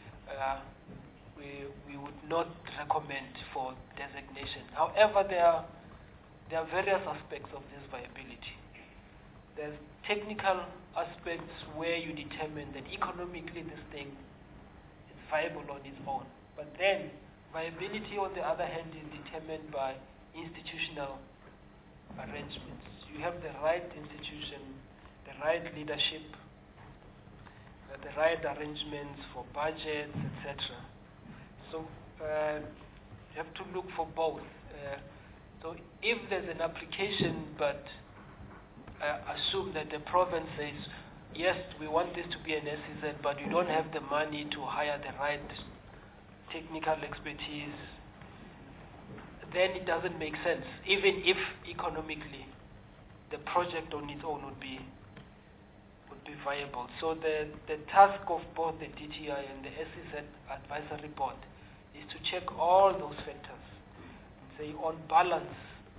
we would not recommend for designation. However, there are various aspects of this viability. There's technical aspects where you determine that economically this thing is viable on its own. But then viability, on the other hand, is determined by institutional arrangements. You have the right institution, the right leadership, the right arrangements for budgets, etc. So you have to look for both. So if there's an application, but assume that the province says, yes, we want this to be an SEZ, but you don't have the money to hire the right technical expertise, then it doesn't make sense, even if economically the project on its own would be viable. So the task of both the DTI and the SEZ advisory board is to check all those factors and say, on balance,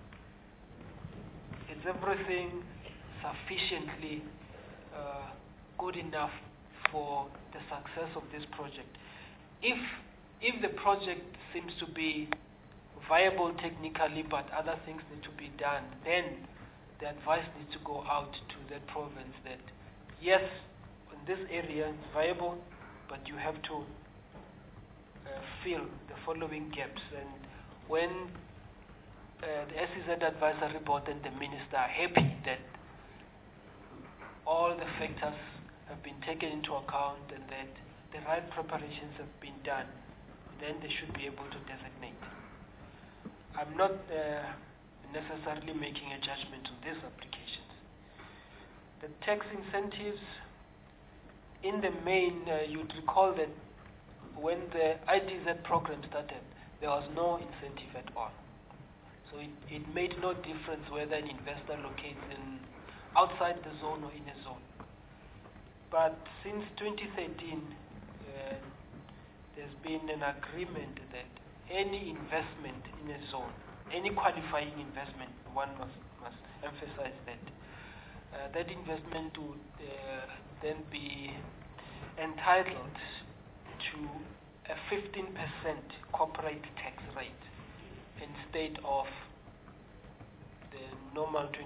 is everything sufficiently good enough for the success of this project? If the project seems to be viable technically, but other things need to be done, then the advice needs to go out to that province that, yes, in this area it's viable, but you have to fill the following gaps. And when the SEZ Advisory Board and the Minister are happy that all the factors have been taken into account and that the right preparations have been done, then they should be able to designate. I'm not necessarily making a judgment on these applications. The tax incentives, in the main, you'd recall that when the IDZ program started, there was no incentive at all. So it made no difference whether an investor locates outside the zone or in a zone. But since 2013, there's been an agreement that any investment in a zone, any qualifying investment, one must emphasize that, that investment would then be entitled to a 15% corporate tax rate instead of the normal 28%.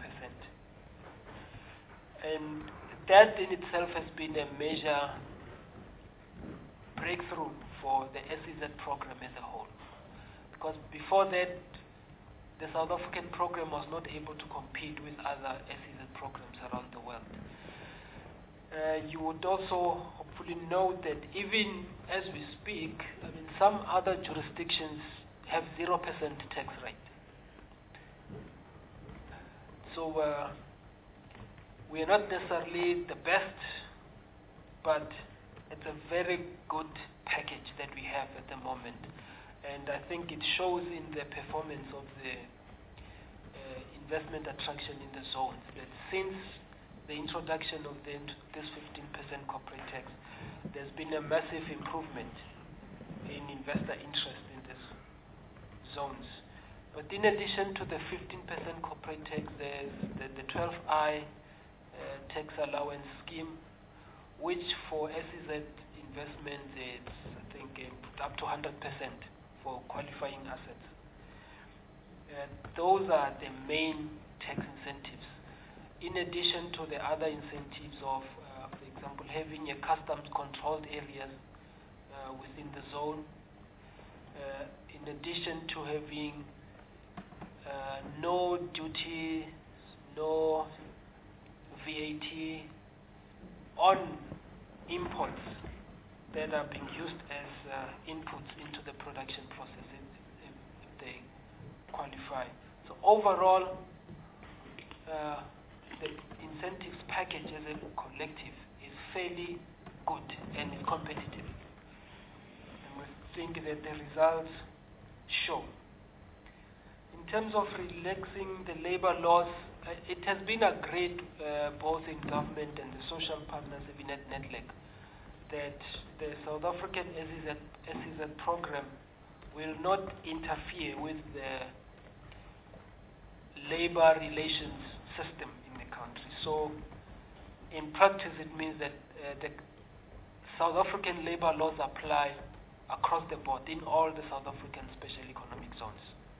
And that in itself has been a major breakthrough for the SEZ program as a whole. Because before that, the South African program was not able to compete with other SEZ programs around the world. You would also hopefully note that even as we speak, some other jurisdictions have 0% tax rate. So we are not necessarily the best, but it's a very good package that we have at the moment. And I think it shows in the performance of the investment attraction in the zones that since the introduction of this 15% corporate tax, there's been a massive improvement in investor interest in these zones. But in addition to the 15% corporate tax, there's the 12I tax allowance scheme, which for SEZ investments it's, I think, up to 100% for qualifying assets. Those are the main tax incentives. In addition to the other incentives of, for example, having a customs controlled areas within the zone, in addition to having no duty, no VAT on imports that are being used as inputs into the production process if they qualify. So overall, the incentives package as a collective is fairly good and is competitive. And we think that the results show. In terms of relaxing the labor laws, it has been agreed both in government and the social partners, even at NEDLAC, that the South African SEZ program will not interfere with the labor relations system in the country. So in practice it means that the South African labor laws apply across the board in all the South African special economic zones.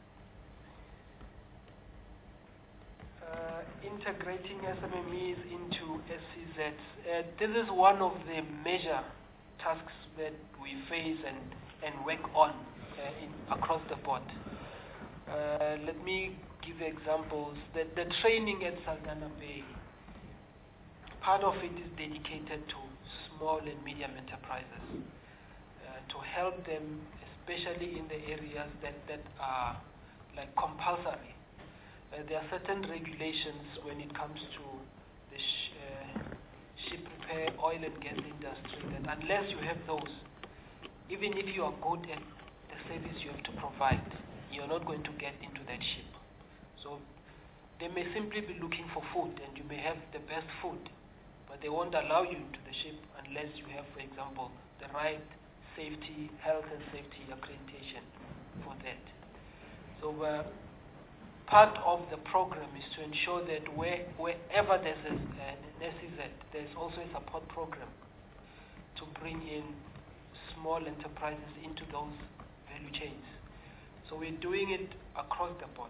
Integrating SMMEs into SEZs. This is one of the major tasks that we face and work on across the board. Let me give examples. The training at Saldanha Bay, part of it is dedicated to small and medium enterprises to help them, especially in the areas that are like compulsory. There are certain regulations when it comes to the ship repair, oil and gas industry, that unless you have those, even if you are good at the service you have to provide, you're not going to get into that ship. So they may simply be looking for food, and you may have the best food, but they won't allow you into the ship unless you have, for example, the right safety, health and safety accreditation for that. So part of the program is to ensure that wherever there's an SEZ, there's also a support program to bring in small enterprises into those value chains. So we're doing it across the board.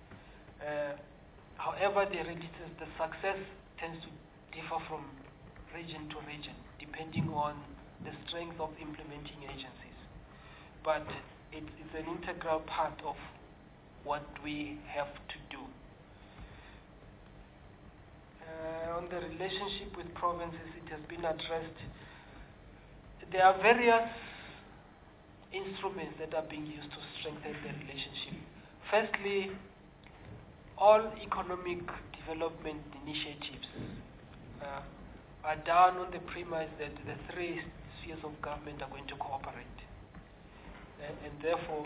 However, the success tends to differ from region to region, depending on the strength of implementing agencies. But it's an integral part of what we have to do. On the relationship with provinces, it has been addressed. There are various instruments that are being used to strengthen the relationship. Firstly, all economic development initiatives are done on the premise that the three spheres of government are going to cooperate. And therefore,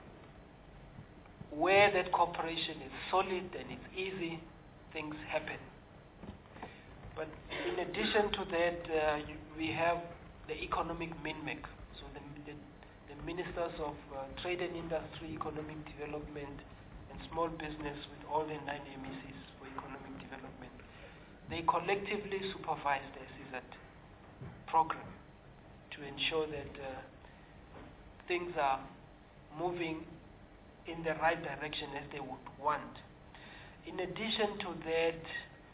where that cooperation is solid and it's easy, things happen. But in addition to that, we have the economic MINMEC, so the Ministers of Trade and Industry, Economic Development and Small Business with all the 9 MECs for economic development. They collectively supervise the SEZ program to ensure that things are moving in the right direction as they would want. In addition to that,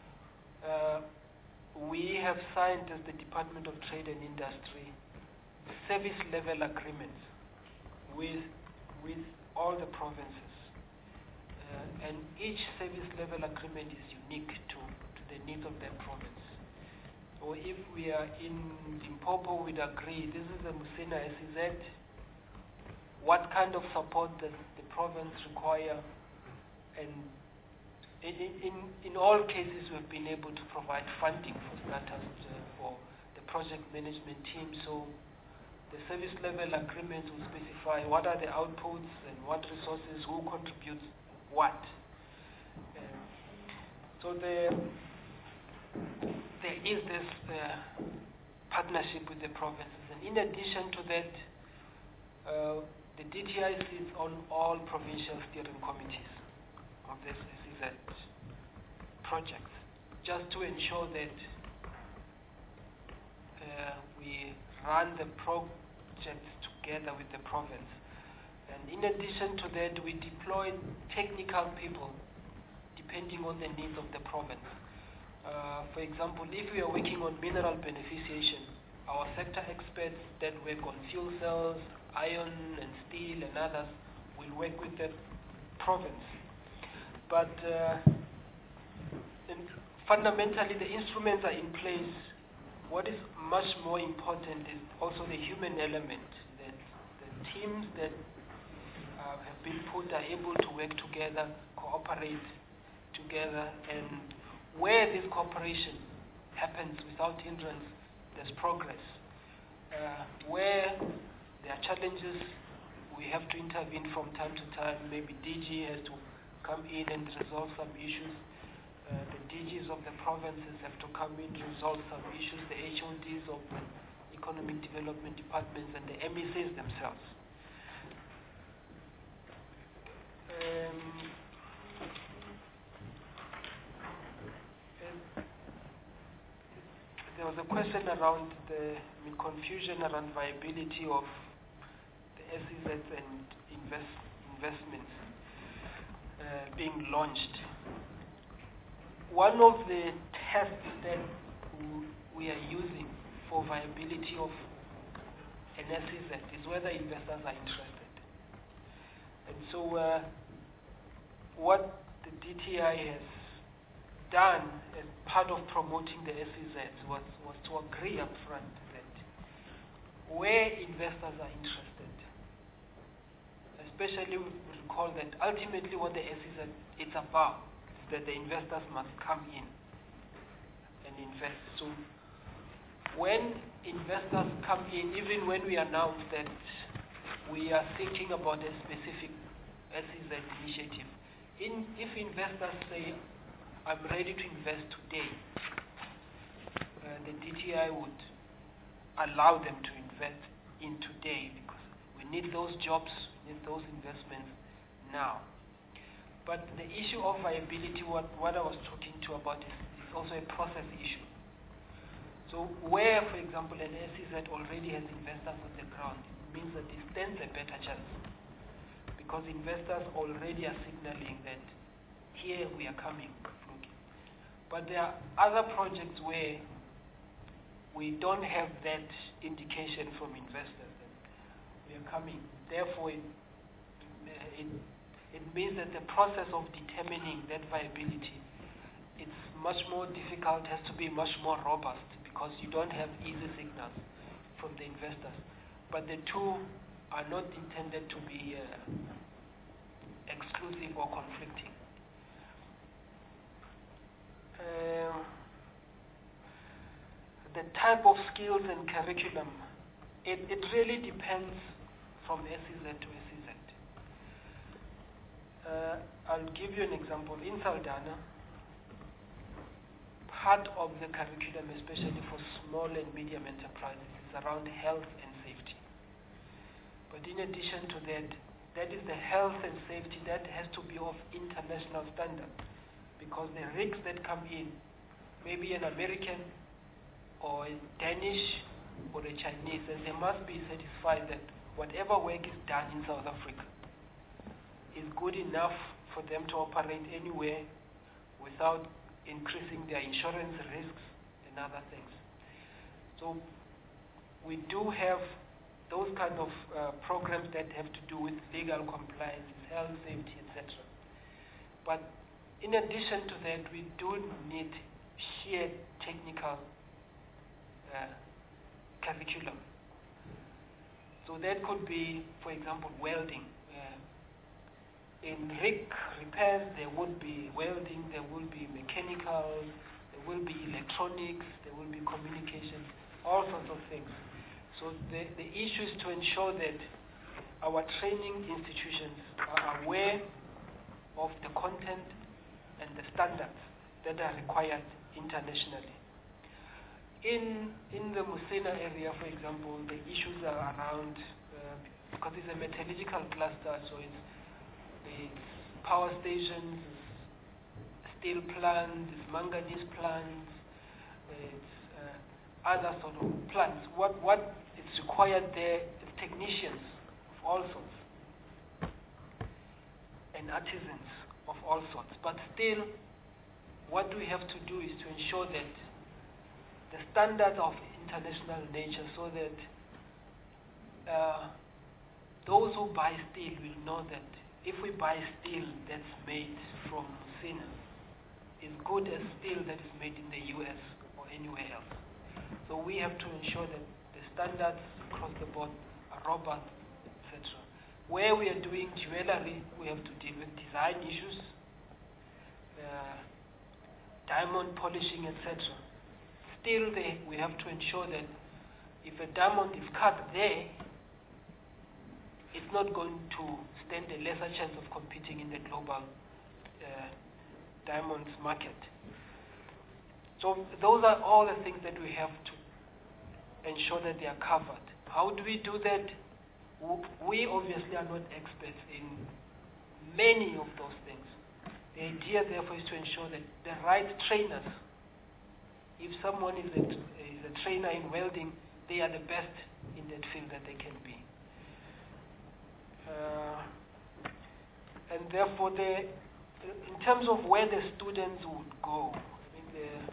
we have signed as the Department of Trade and Industry service level agreements with all the provinces. And each service level agreement is unique to the needs of that province. So if we are in Limpopo, we'd agree, this is the Musena SEZ, what kind of support does the province require? And in all cases, we've been able to provide funding for startups, for the project management team. So the service level agreements will specify what are the outputs and what resources, who contributes what. So there is this partnership with the provinces. And in addition to that, the DTI sits on all provincial steering committees of this SEZ projects, just to ensure that we run the projects together with the province. And in addition to that, we deploy technical people depending on the needs of the province. For example, if we are working on mineral beneficiation, our sector experts that work on fuel cells, iron and steel and others will work with the province. But fundamentally, the instruments are in place. What is much more important is also the human element, that the teams that have been put are able to work together, cooperate together, and where this cooperation happens without hindrance, there's progress. Where there are challenges, we have to intervene from time to time. Maybe DG has to come in and resolve some issues. The DGs of the provinces have to come in to resolve some issues, the HODs of the economic development departments and the MECs themselves. There was a question around confusion around viability of the SEZs and investments being launched. One of the tests that we are using for viability of an SEZ is whether investors are interested. And so what the DTI has done as part of promoting the SEZs was to agree up front that where investors are interested, especially we recall that ultimately what the SEZ is about is that the investors must come in and invest. So when investors come in, even when we announce that we are thinking about a specific SEZ initiative, if investors say, I'm ready to invest today, the DTI would allow them to invest in today because we need those jobs, we need those investments now. But the issue of viability, what I was talking to about is also a process issue. So where, for example, an SEZ already has investors on the ground, it means that it stands a better chance because investors already are signaling that here we are coming. But there are other projects where we don't have that indication from investors that we are coming. Therefore, it means that the process of determining that viability, it's much more difficult, has to be much more robust, because you don't have easy signals from the investors. But the two are not intended to be exclusive or conflicting. The type of skills and curriculum, it really depends from SEZ to SEZ. I'll give you an example. In Saldanha, part of the curriculum, especially for small and medium enterprises, is around health and safety. But in addition to that, that is the health and safety that has to be of international standard, because the rigs that come in, maybe an American or a Danish or a Chinese, and they must be satisfied that whatever work is done in South Africa is good enough for them to operate anywhere without increasing their insurance risks and other things. So we do have those kind of programs that have to do with legal compliance, health, safety, etc. But in addition to that, we do need shared technical curriculum. So that could be, for example, welding. In rig repairs, there would be welding, there will be mechanical, there will be electronics, there will be communication, all sorts of things. So the issue is to ensure that our training institutions are aware of the content and the standards that are required internationally. In the Musina area, for example, the issues are around, because it's a metallurgical cluster, so it's power stations, steel plants, manganese plants, it's other sort of plants. What is required there is technicians of all sorts and artisans of all sorts. But still, what we have to do is to ensure that the standards of international nature, so that those who buy steel will know that if we buy steel that's made from Musina, is good as steel that is made in the US or anywhere else. So we have to ensure that the standards across the board are robust, etc. Where we are doing jewelry, we have to deal with design issues, diamond polishing, etc. Still, we have to ensure that if a diamond is cut there, it's not going to stand a lesser chance of competing in the global diamonds market. So those are all the things that we have to ensure that they are covered. How do we do that? We obviously are not experts in many of those things. The idea, therefore, is to ensure that the right trainers, if someone is a trainer in welding, they are the best in that field that they can be. And therefore, in terms of where the students would go, I mean,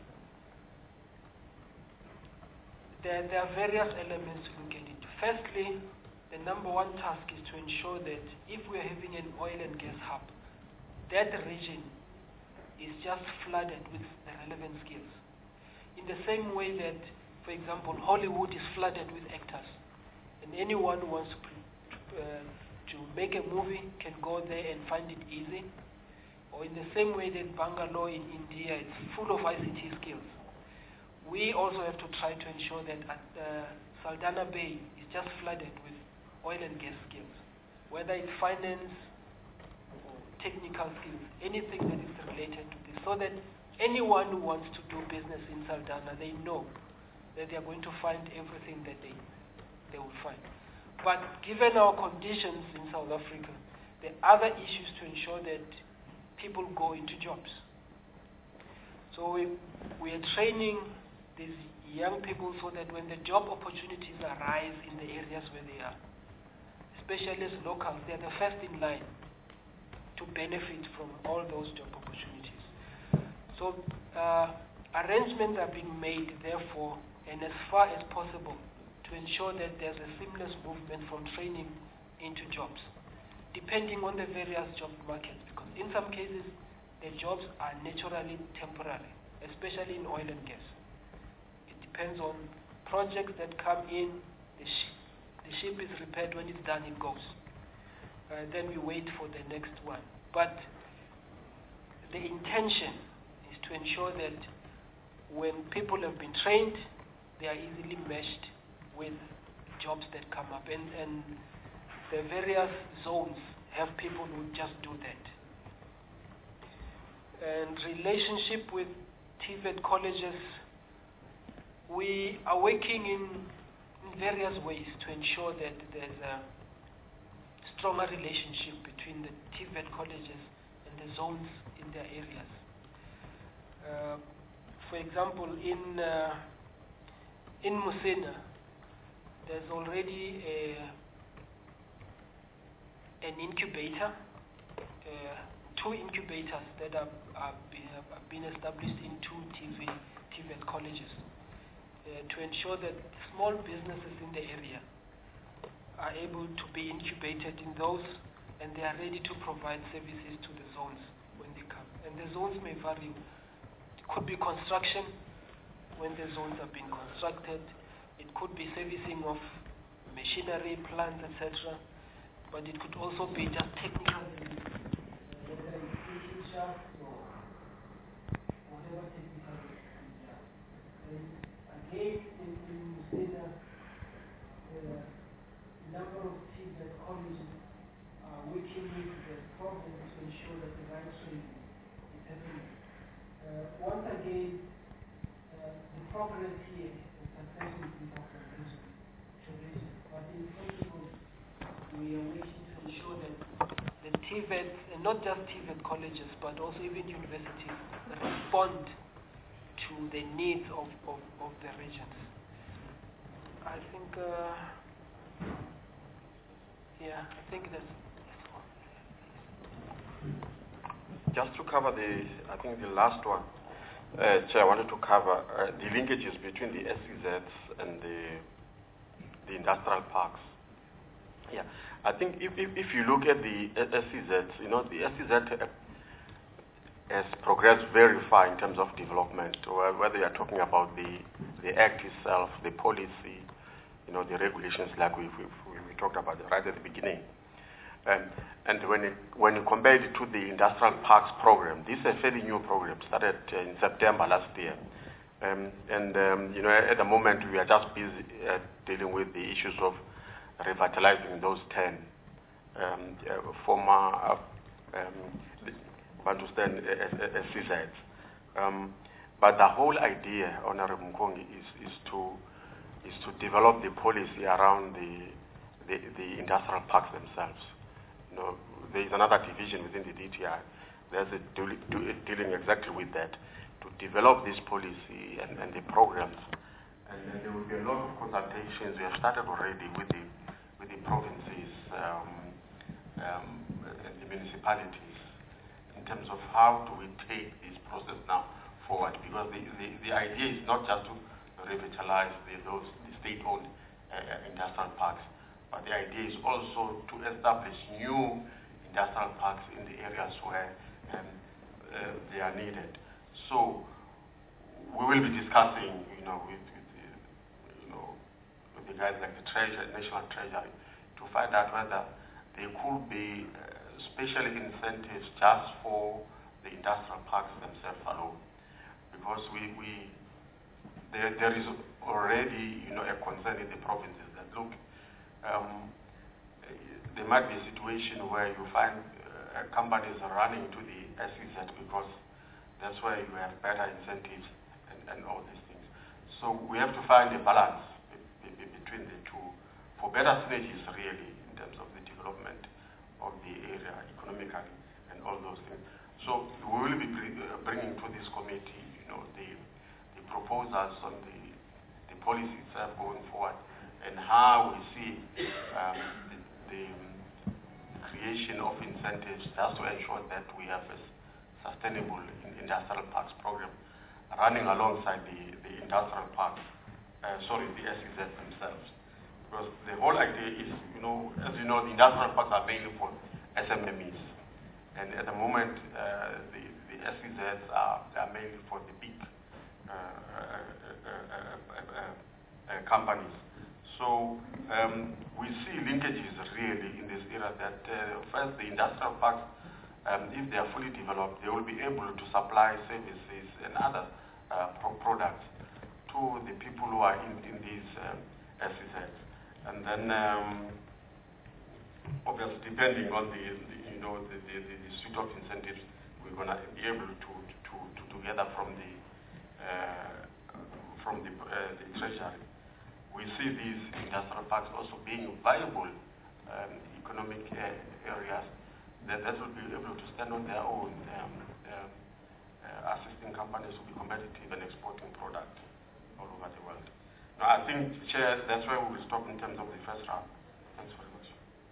there are various elements to look at it. Firstly, the number one task is to ensure that if we're having an oil and gas hub, that region is just flooded with the relevant skills. In the same way that, for example, Hollywood is flooded with actors, and anyone who wants to make a movie can go there and find it easy. Or in the same way that Bangalore in India is full of ICT skills. We also have to try to ensure that Saldanha Bay is just flooded with oil and gas skills, whether it's finance or technical skills, anything that is related to this, so that anyone who wants to do business in Saldanha, they know that they are going to find everything that they will find. But given our conditions in South Africa, there are other issues to ensure that people go into jobs. So we are training these young people so that when the job opportunities arise in the areas where they are, especially as locals, they are the first in line to benefit from all those job opportunities. So arrangements are being made, therefore, and as far as possible, to ensure that there's a seamless movement from training into jobs. depending on the various job markets, because in some cases the jobs are naturally temporary, especially in oil and gas. It depends on projects that come in, the ship is repaired, when it's done it goes. Then we wait for the next one. But the intention is to ensure that when people have been trained, they are easily meshed with jobs that come up. And the various zones have people who just do that. And relationship with TVET colleges, we are working in various ways to ensure that there's a stronger relationship between the TVET colleges and the zones in their areas. For example, in Musina, there's already an incubator, two incubators that have been established in two TVET colleges to ensure that small businesses in the area are able to be incubated in those, and they are ready to provide services to the zones when they come. And the zones may vary. It could be construction when the zones are being constructed. It could be servicing of machinery, plants, etc. But it could also be just technical services, whether it's fishing shafts or whatever technical services. And again, in Musina, number of TVET colleges are working with the province to ensure that the right training is happening. Once again, the progress here is successful from region to region. But in principle, we are waiting to ensure that the TVET, and not just TVET colleges, but also even universities, respond to the needs of the regions. I think I think that's all. Just to cover the last one, Chair, I wanted to cover the linkages between the SEZs and the industrial parks. Yeah, I think if you look at the SEZs, the SEZ has progressed very far in terms of development, whether you are talking about the Act itself, the policy, the regulations like we talked about right at the beginning. And when you compare it to the Industrial Parks program, this is a fairly new program, started in September last year. At the moment we are just busy dealing with the issues of revitalizing those 10 former Bantustan SEZs. But the whole idea, Honorable Mkongi, is to develop the policy around the industrial parks themselves. There is another division within the DTI. There's dealing exactly with that, to develop this policy and the programs. And then there will be a lot of consultations. We have started already with the provinces and the municipalities in terms of how do we take this process now forward. Because the idea is not just to revitalize the state-owned industrial parks, but the idea is also to establish new industrial parks in the areas where they are needed. So we will be discussing, with the guys like the National Treasury, to find out whether there could be special incentives just for the industrial parks themselves alone, because there is already a concern in the provinces that look. There might be a situation where you find companies running to the SEZ because that's where you have better incentives and all these things. So we have to find a balance between the two for better synergies, really, in terms of the development of the area economically and all those things. So we will be bringing to this committee, the proposals on the policy itself going forward, and how we see the creation of incentives just to ensure that we have a sustainable industrial parks program running alongside the industrial parks, the SEZ themselves. Because the whole idea is, as you know, the industrial parks are mainly for SMMEs. And at the moment, the SEZs are mainly for the big companies. So we see linkages really in this era that first the industrial parks, if they are fully developed, they will be able to supply services and other products to the people who are in these SEZs. And then obviously depending on the suite of incentives we're going to be able to gather from the treasury. We see these industrial parks also being viable economic areas that will be able to stand on their own, assisting companies to be competitive and exporting product all over the world. Now, I think, Chair, that's where we will stop in terms of the first round. Thanks very much.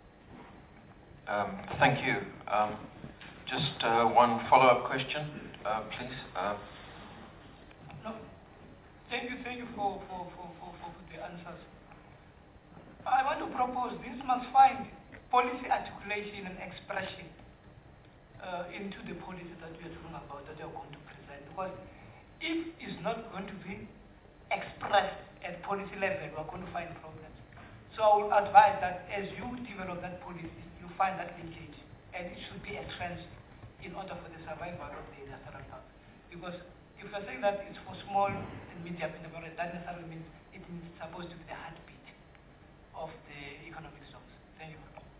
Thank you. Just one follow-up question, please. No. Thank you for the answers. I want to propose this must find policy articulation and expression into the policy that we are talking about, that we are going to present. Because if it's not going to be expressed at policy level, we are going to find problems. So I will advise that as you develop that policy, you find that linkage, and it should be entrenched in order for the survival of the industrial park. Because if we're saying that it's for small and medium enterprises, that necessarily means it's supposed to be the heartbeat of the economic zones. Thank you.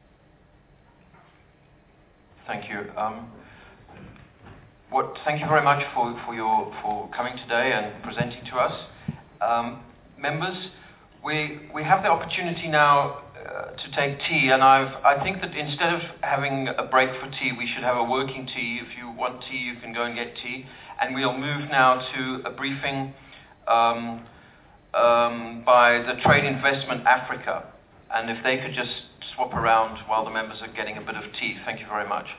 Thank you. Thank you very much for coming today and presenting to us. Members, we have the opportunity now to take tea, and I think that instead of having a break for tea, we should have a working tea. If you want tea, you can go and get tea. And we'll move now to a briefing by the Trade Investment Africa. And if they could just swap around while the members are getting a bit of tea. Thank you very much.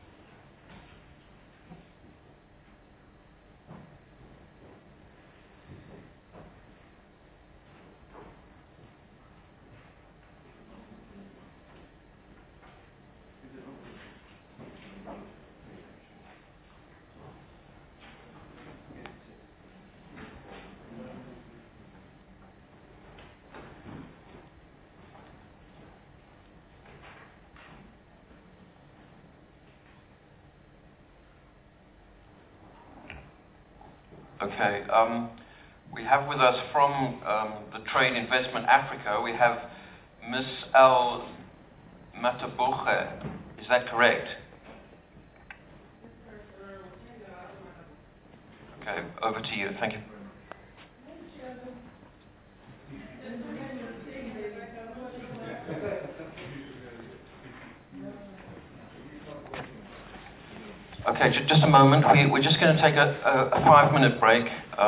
Okay, we have with us from the Trade Investment Africa, we have Ms. Al Mataboche. Is that correct? Okay, over to you. Thank you. Okay, just a moment. We're just going to take a 5-minute break.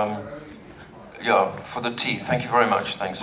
For the tea. Thank you very much. Thanks.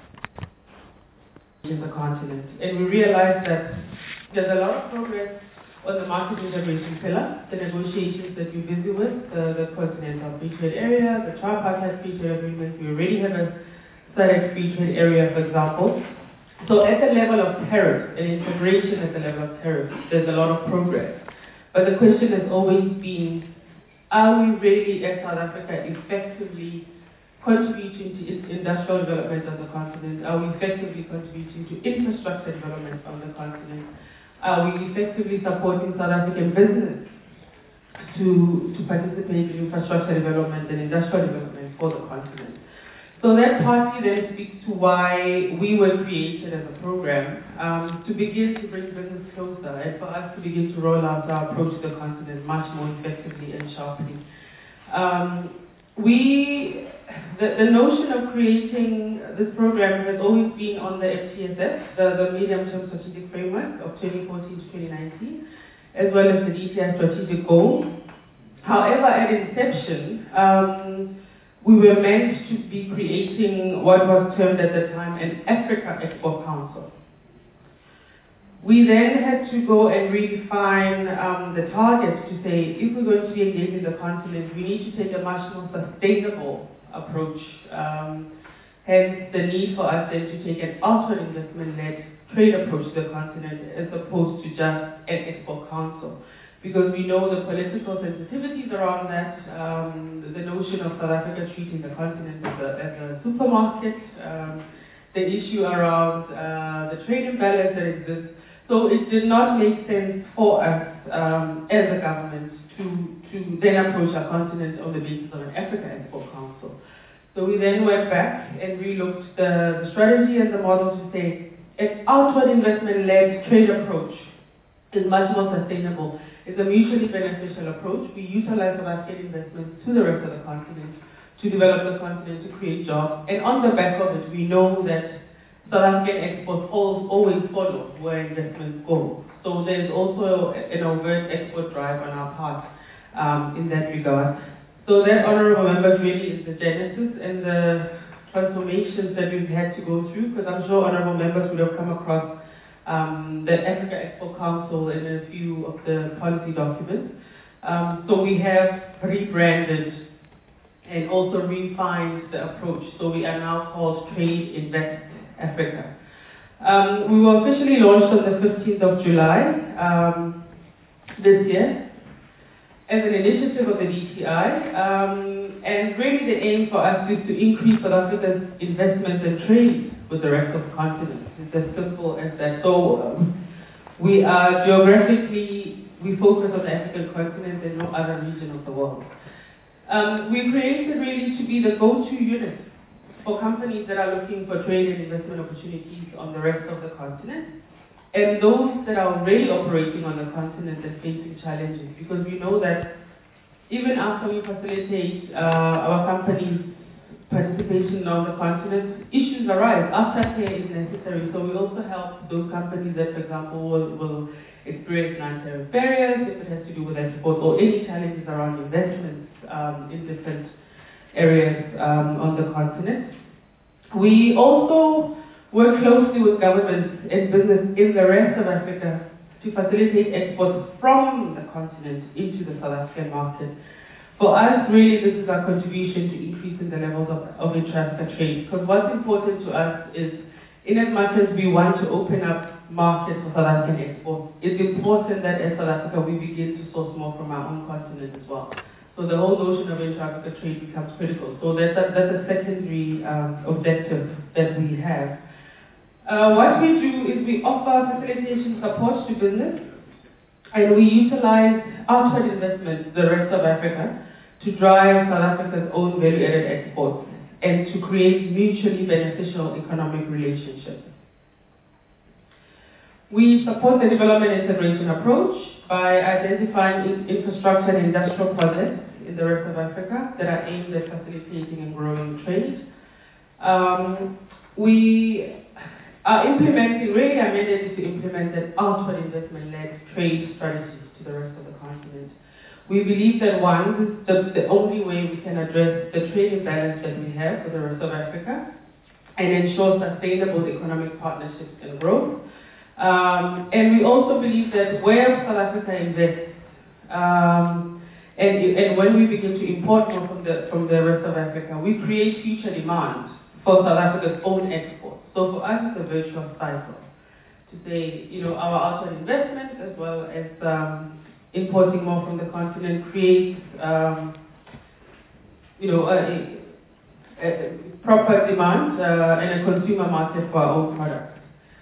in the continent. And we realize that there's a lot of progress On the market integration pillar, the negotiations that we're busy with, the Continental Free Trade Area, the Tripartite Free Trade Agreement, we already have a SADC Free Trade Area, for example. So at the level of tariffs and integration at the level of tariffs, there's a lot of progress. But the question has always been, are we really as South Africa effectively contributing to industrial development on the continent? Are we effectively contributing to infrastructure development on the continent? Are we effectively supporting South African business to participate in infrastructure development and industrial development for the continent? So that partly then speaks to why we were created as a program, to begin to bring business closer and for us to begin to roll out our approach to the continent much more effectively and sharply. The notion of creating this program has always been on the MTSF, the Medium-Term Strategic Framework of 2014 to 2019, as well as the DTI Strategic Goal. However, at inception, we were meant to be creating what was termed at the time an Africa Export Council. We then had to go and redefine the targets to say, if we're going to be engaged in the continent, we need to take a much more sustainable approach. Hence the need for us then to take an outward investment-led trade approach to the continent as opposed to just an export council. Because we know the political sensitivities around that, the notion of South Africa treating the continent as a supermarket, the issue around the trade imbalance that exists. So it did not make sense for us as a government to then approach our continent on the basis of an Africa Export Council. So we then went back and relooked the strategy and the model to say an outward investment-led trade approach is much more sustainable. It's a mutually beneficial approach. We utilize South African investments to the rest of the continent to develop the continent, to create jobs. And on the back of it, we know that South African exports always follow where investments go. So there's also an overt export drive on our part in that regard. So that, honorable members, really is the genesis and the transformations that we've had to go through, because I'm sure honorable members would have come across the Africa Export Council in a few of the policy documents. So we have rebranded and also refined the approach. So we are now called Trade Invest Africa. We were officially launched on the 15th of July this year as an initiative of the DTI, and really the aim for us is to increase South Africa's investment and trade with the rest of the continent. It's as simple as that. So we are geographically, we focus on the African continent and no other region of the world. We created really to be the go-to unit for companies that are looking for trade and investment opportunities on the rest of the continent, and those that are already operating on the continent and facing challenges, because we know that even after we facilitate our companies' participation on the continent, issues arise. Aftercare is necessary, so we also help those companies that, for example, will experience non-tariff barriers, if it has to do with export, or any challenges around investments in different areas on the continent. We also work closely with governments and business in the rest of Africa to facilitate exports from the continent into the South African market. For us, really, this is our contribution to increasing the levels of intra-Africa trade. Because what's important to us is, in as much as we want to open up markets for South African exports, it's important that as South Africa we begin to source more from our own continent as well. So the whole notion of intra-Africa trade becomes critical. So that's a secondary objective that we have. What we do is we offer facilitation support to business, and we utilize outside investments, the rest of Africa, to drive South Africa's own value-added exports and to create mutually beneficial economic relationships. We support the development integration approach by identifying infrastructure and industrial projects in the rest of Africa that are aimed at facilitating and growing trade. We are implementing, really our mandate is to implement an outward investment-led trade strategy to the rest of the continent. We believe that one, this is the only way we can address the trade imbalance that we have with the rest of Africa and ensure sustainable economic partnerships and growth. And we also believe that where South Africa invests, and when we begin to import more from the rest of Africa, we create future demand for South Africa's own exports. So for us, it's a virtuous cycle to say, our outside investments as well as importing more from the continent creates, a proper demand and a consumer market for our own products.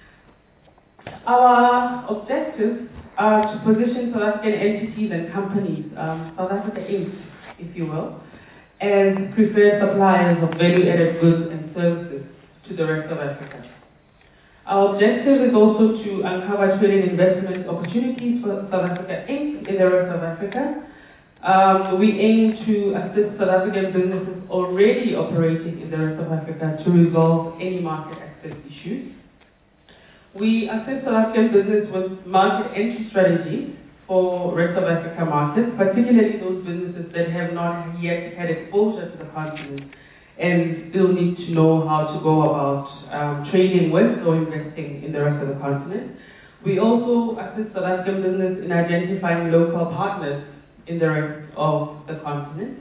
Our objectives are to position South African entities and companies, South Africa Inc., if you will, as preferred suppliers of value-added goods and services to the rest of Africa. Our objective is also to uncover trade and investment opportunities for South Africa Inc. in the rest of Africa. We aim to assist South African businesses already operating in the rest of Africa to resolve any market access issues. We assist South African business with market entry strategies for rest of Africa markets, particularly those businesses that have not yet had exposure to the continent and still need to know how to go about trading with or investing in the rest of the continent. We also assist South African business in identifying local partners in the rest of the continent.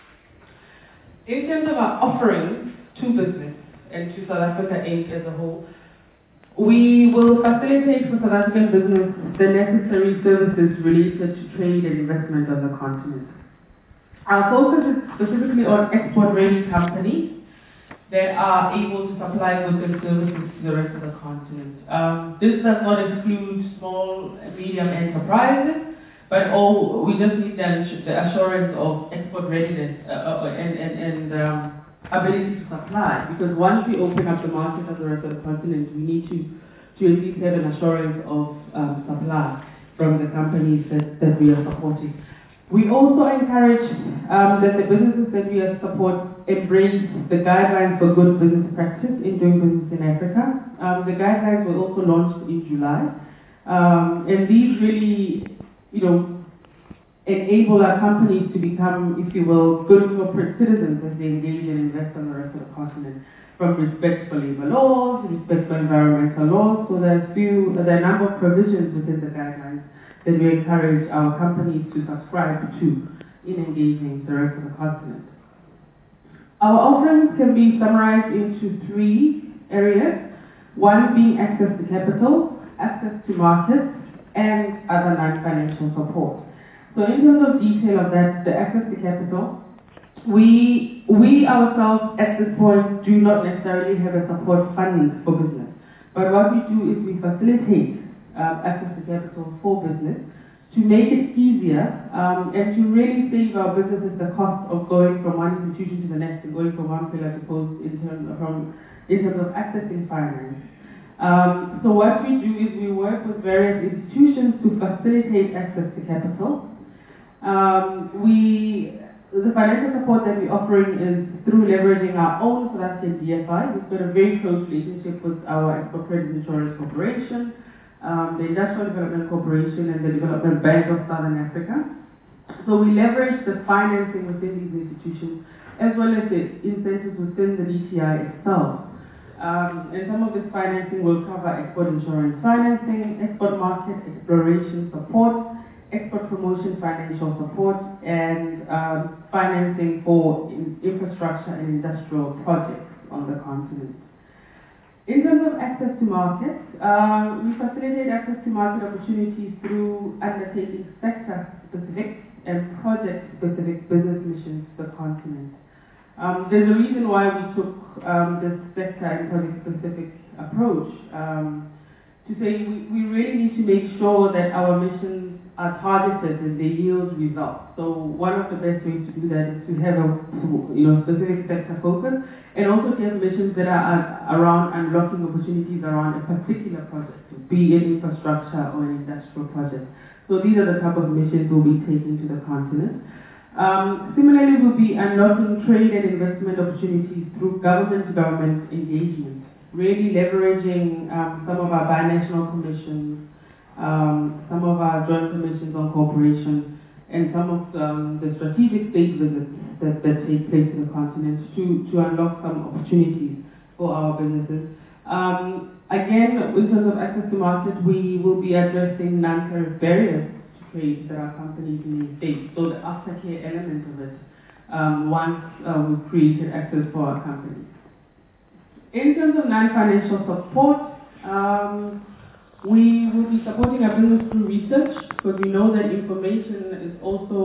In terms of our offerings to business and to South Africa Inc. as a whole, we will facilitate for South African business the necessary services related to trade and investment on the continent. Our focus is specifically on export-ready companies that are able to supply goods and services to the rest of the continent. This does not exclude small and medium enterprises, but we just need the assurance of export readiness and ability to supply. Because once we open up the market of the rest of the continent, we need to at least have an assurance of supply from the companies that we are supporting. We also encourage that the businesses that we support embrace the guidelines for good business practice in doing business in Africa. The guidelines were also launched in July. And these really, enable our companies to become, if you will, good corporate citizens as they engage and invest on the rest of the continent, from respect for labor laws, respect for environmental laws. So there are a number of provisions within the guidelines that we encourage our companies to subscribe to in engaging the rest of the continent. Our offerings can be summarized into 3 areas. One being access to capital, access to markets, and other non-financial support. So in terms of detail of that, the access to capital, we ourselves at this point do not necessarily have a support funding for business. But what we do is we facilitate access to capital for business to make it easier and to really save our businesses the cost of going from one institution to the next and going from one pillar to post in terms of accessing finance. So what we do is we work with various institutions to facilitate access to capital. The financial support that we're offering is through leveraging our own South African DFI. We've got a very close relationship with our Export Credit Insurance Corporation, the Industrial Development Corporation, and the Development Bank of Southern Africa. So we leverage the financing within these institutions as well as the incentives within the DTI itself. And some of this financing will cover export insurance financing, export market exploration support, export promotion financial support, and financing for infrastructure and industrial projects on the continent. In terms of access to markets, we facilitate access to market opportunities through undertaking sector-specific and project-specific business missions to the continent. There's a reason why we took this sector and project-specific approach to say we really need to make sure that our missions are targeted and they yield results. So one of the best ways to do that is to have a specific sector focus and also to have missions that are around unlocking opportunities around a particular project, be it infrastructure or an industrial project. So these are the type of missions we'll be taking to the continent. Similarly, we'll be unlocking trade and investment opportunities through government-to-government engagement, really leveraging some of our binational commissions, some of our joint commissions on cooperation, and some of the strategic state visits that take place in the continent to unlock some opportunities for our businesses. Again, in terms of access to market, we will be addressing non-tariff barriers to trade that our companies may face. So the aftercare element of it, once we've created access for our companies. In terms of non-financial support, we will be supporting our business through research, because we know that information is also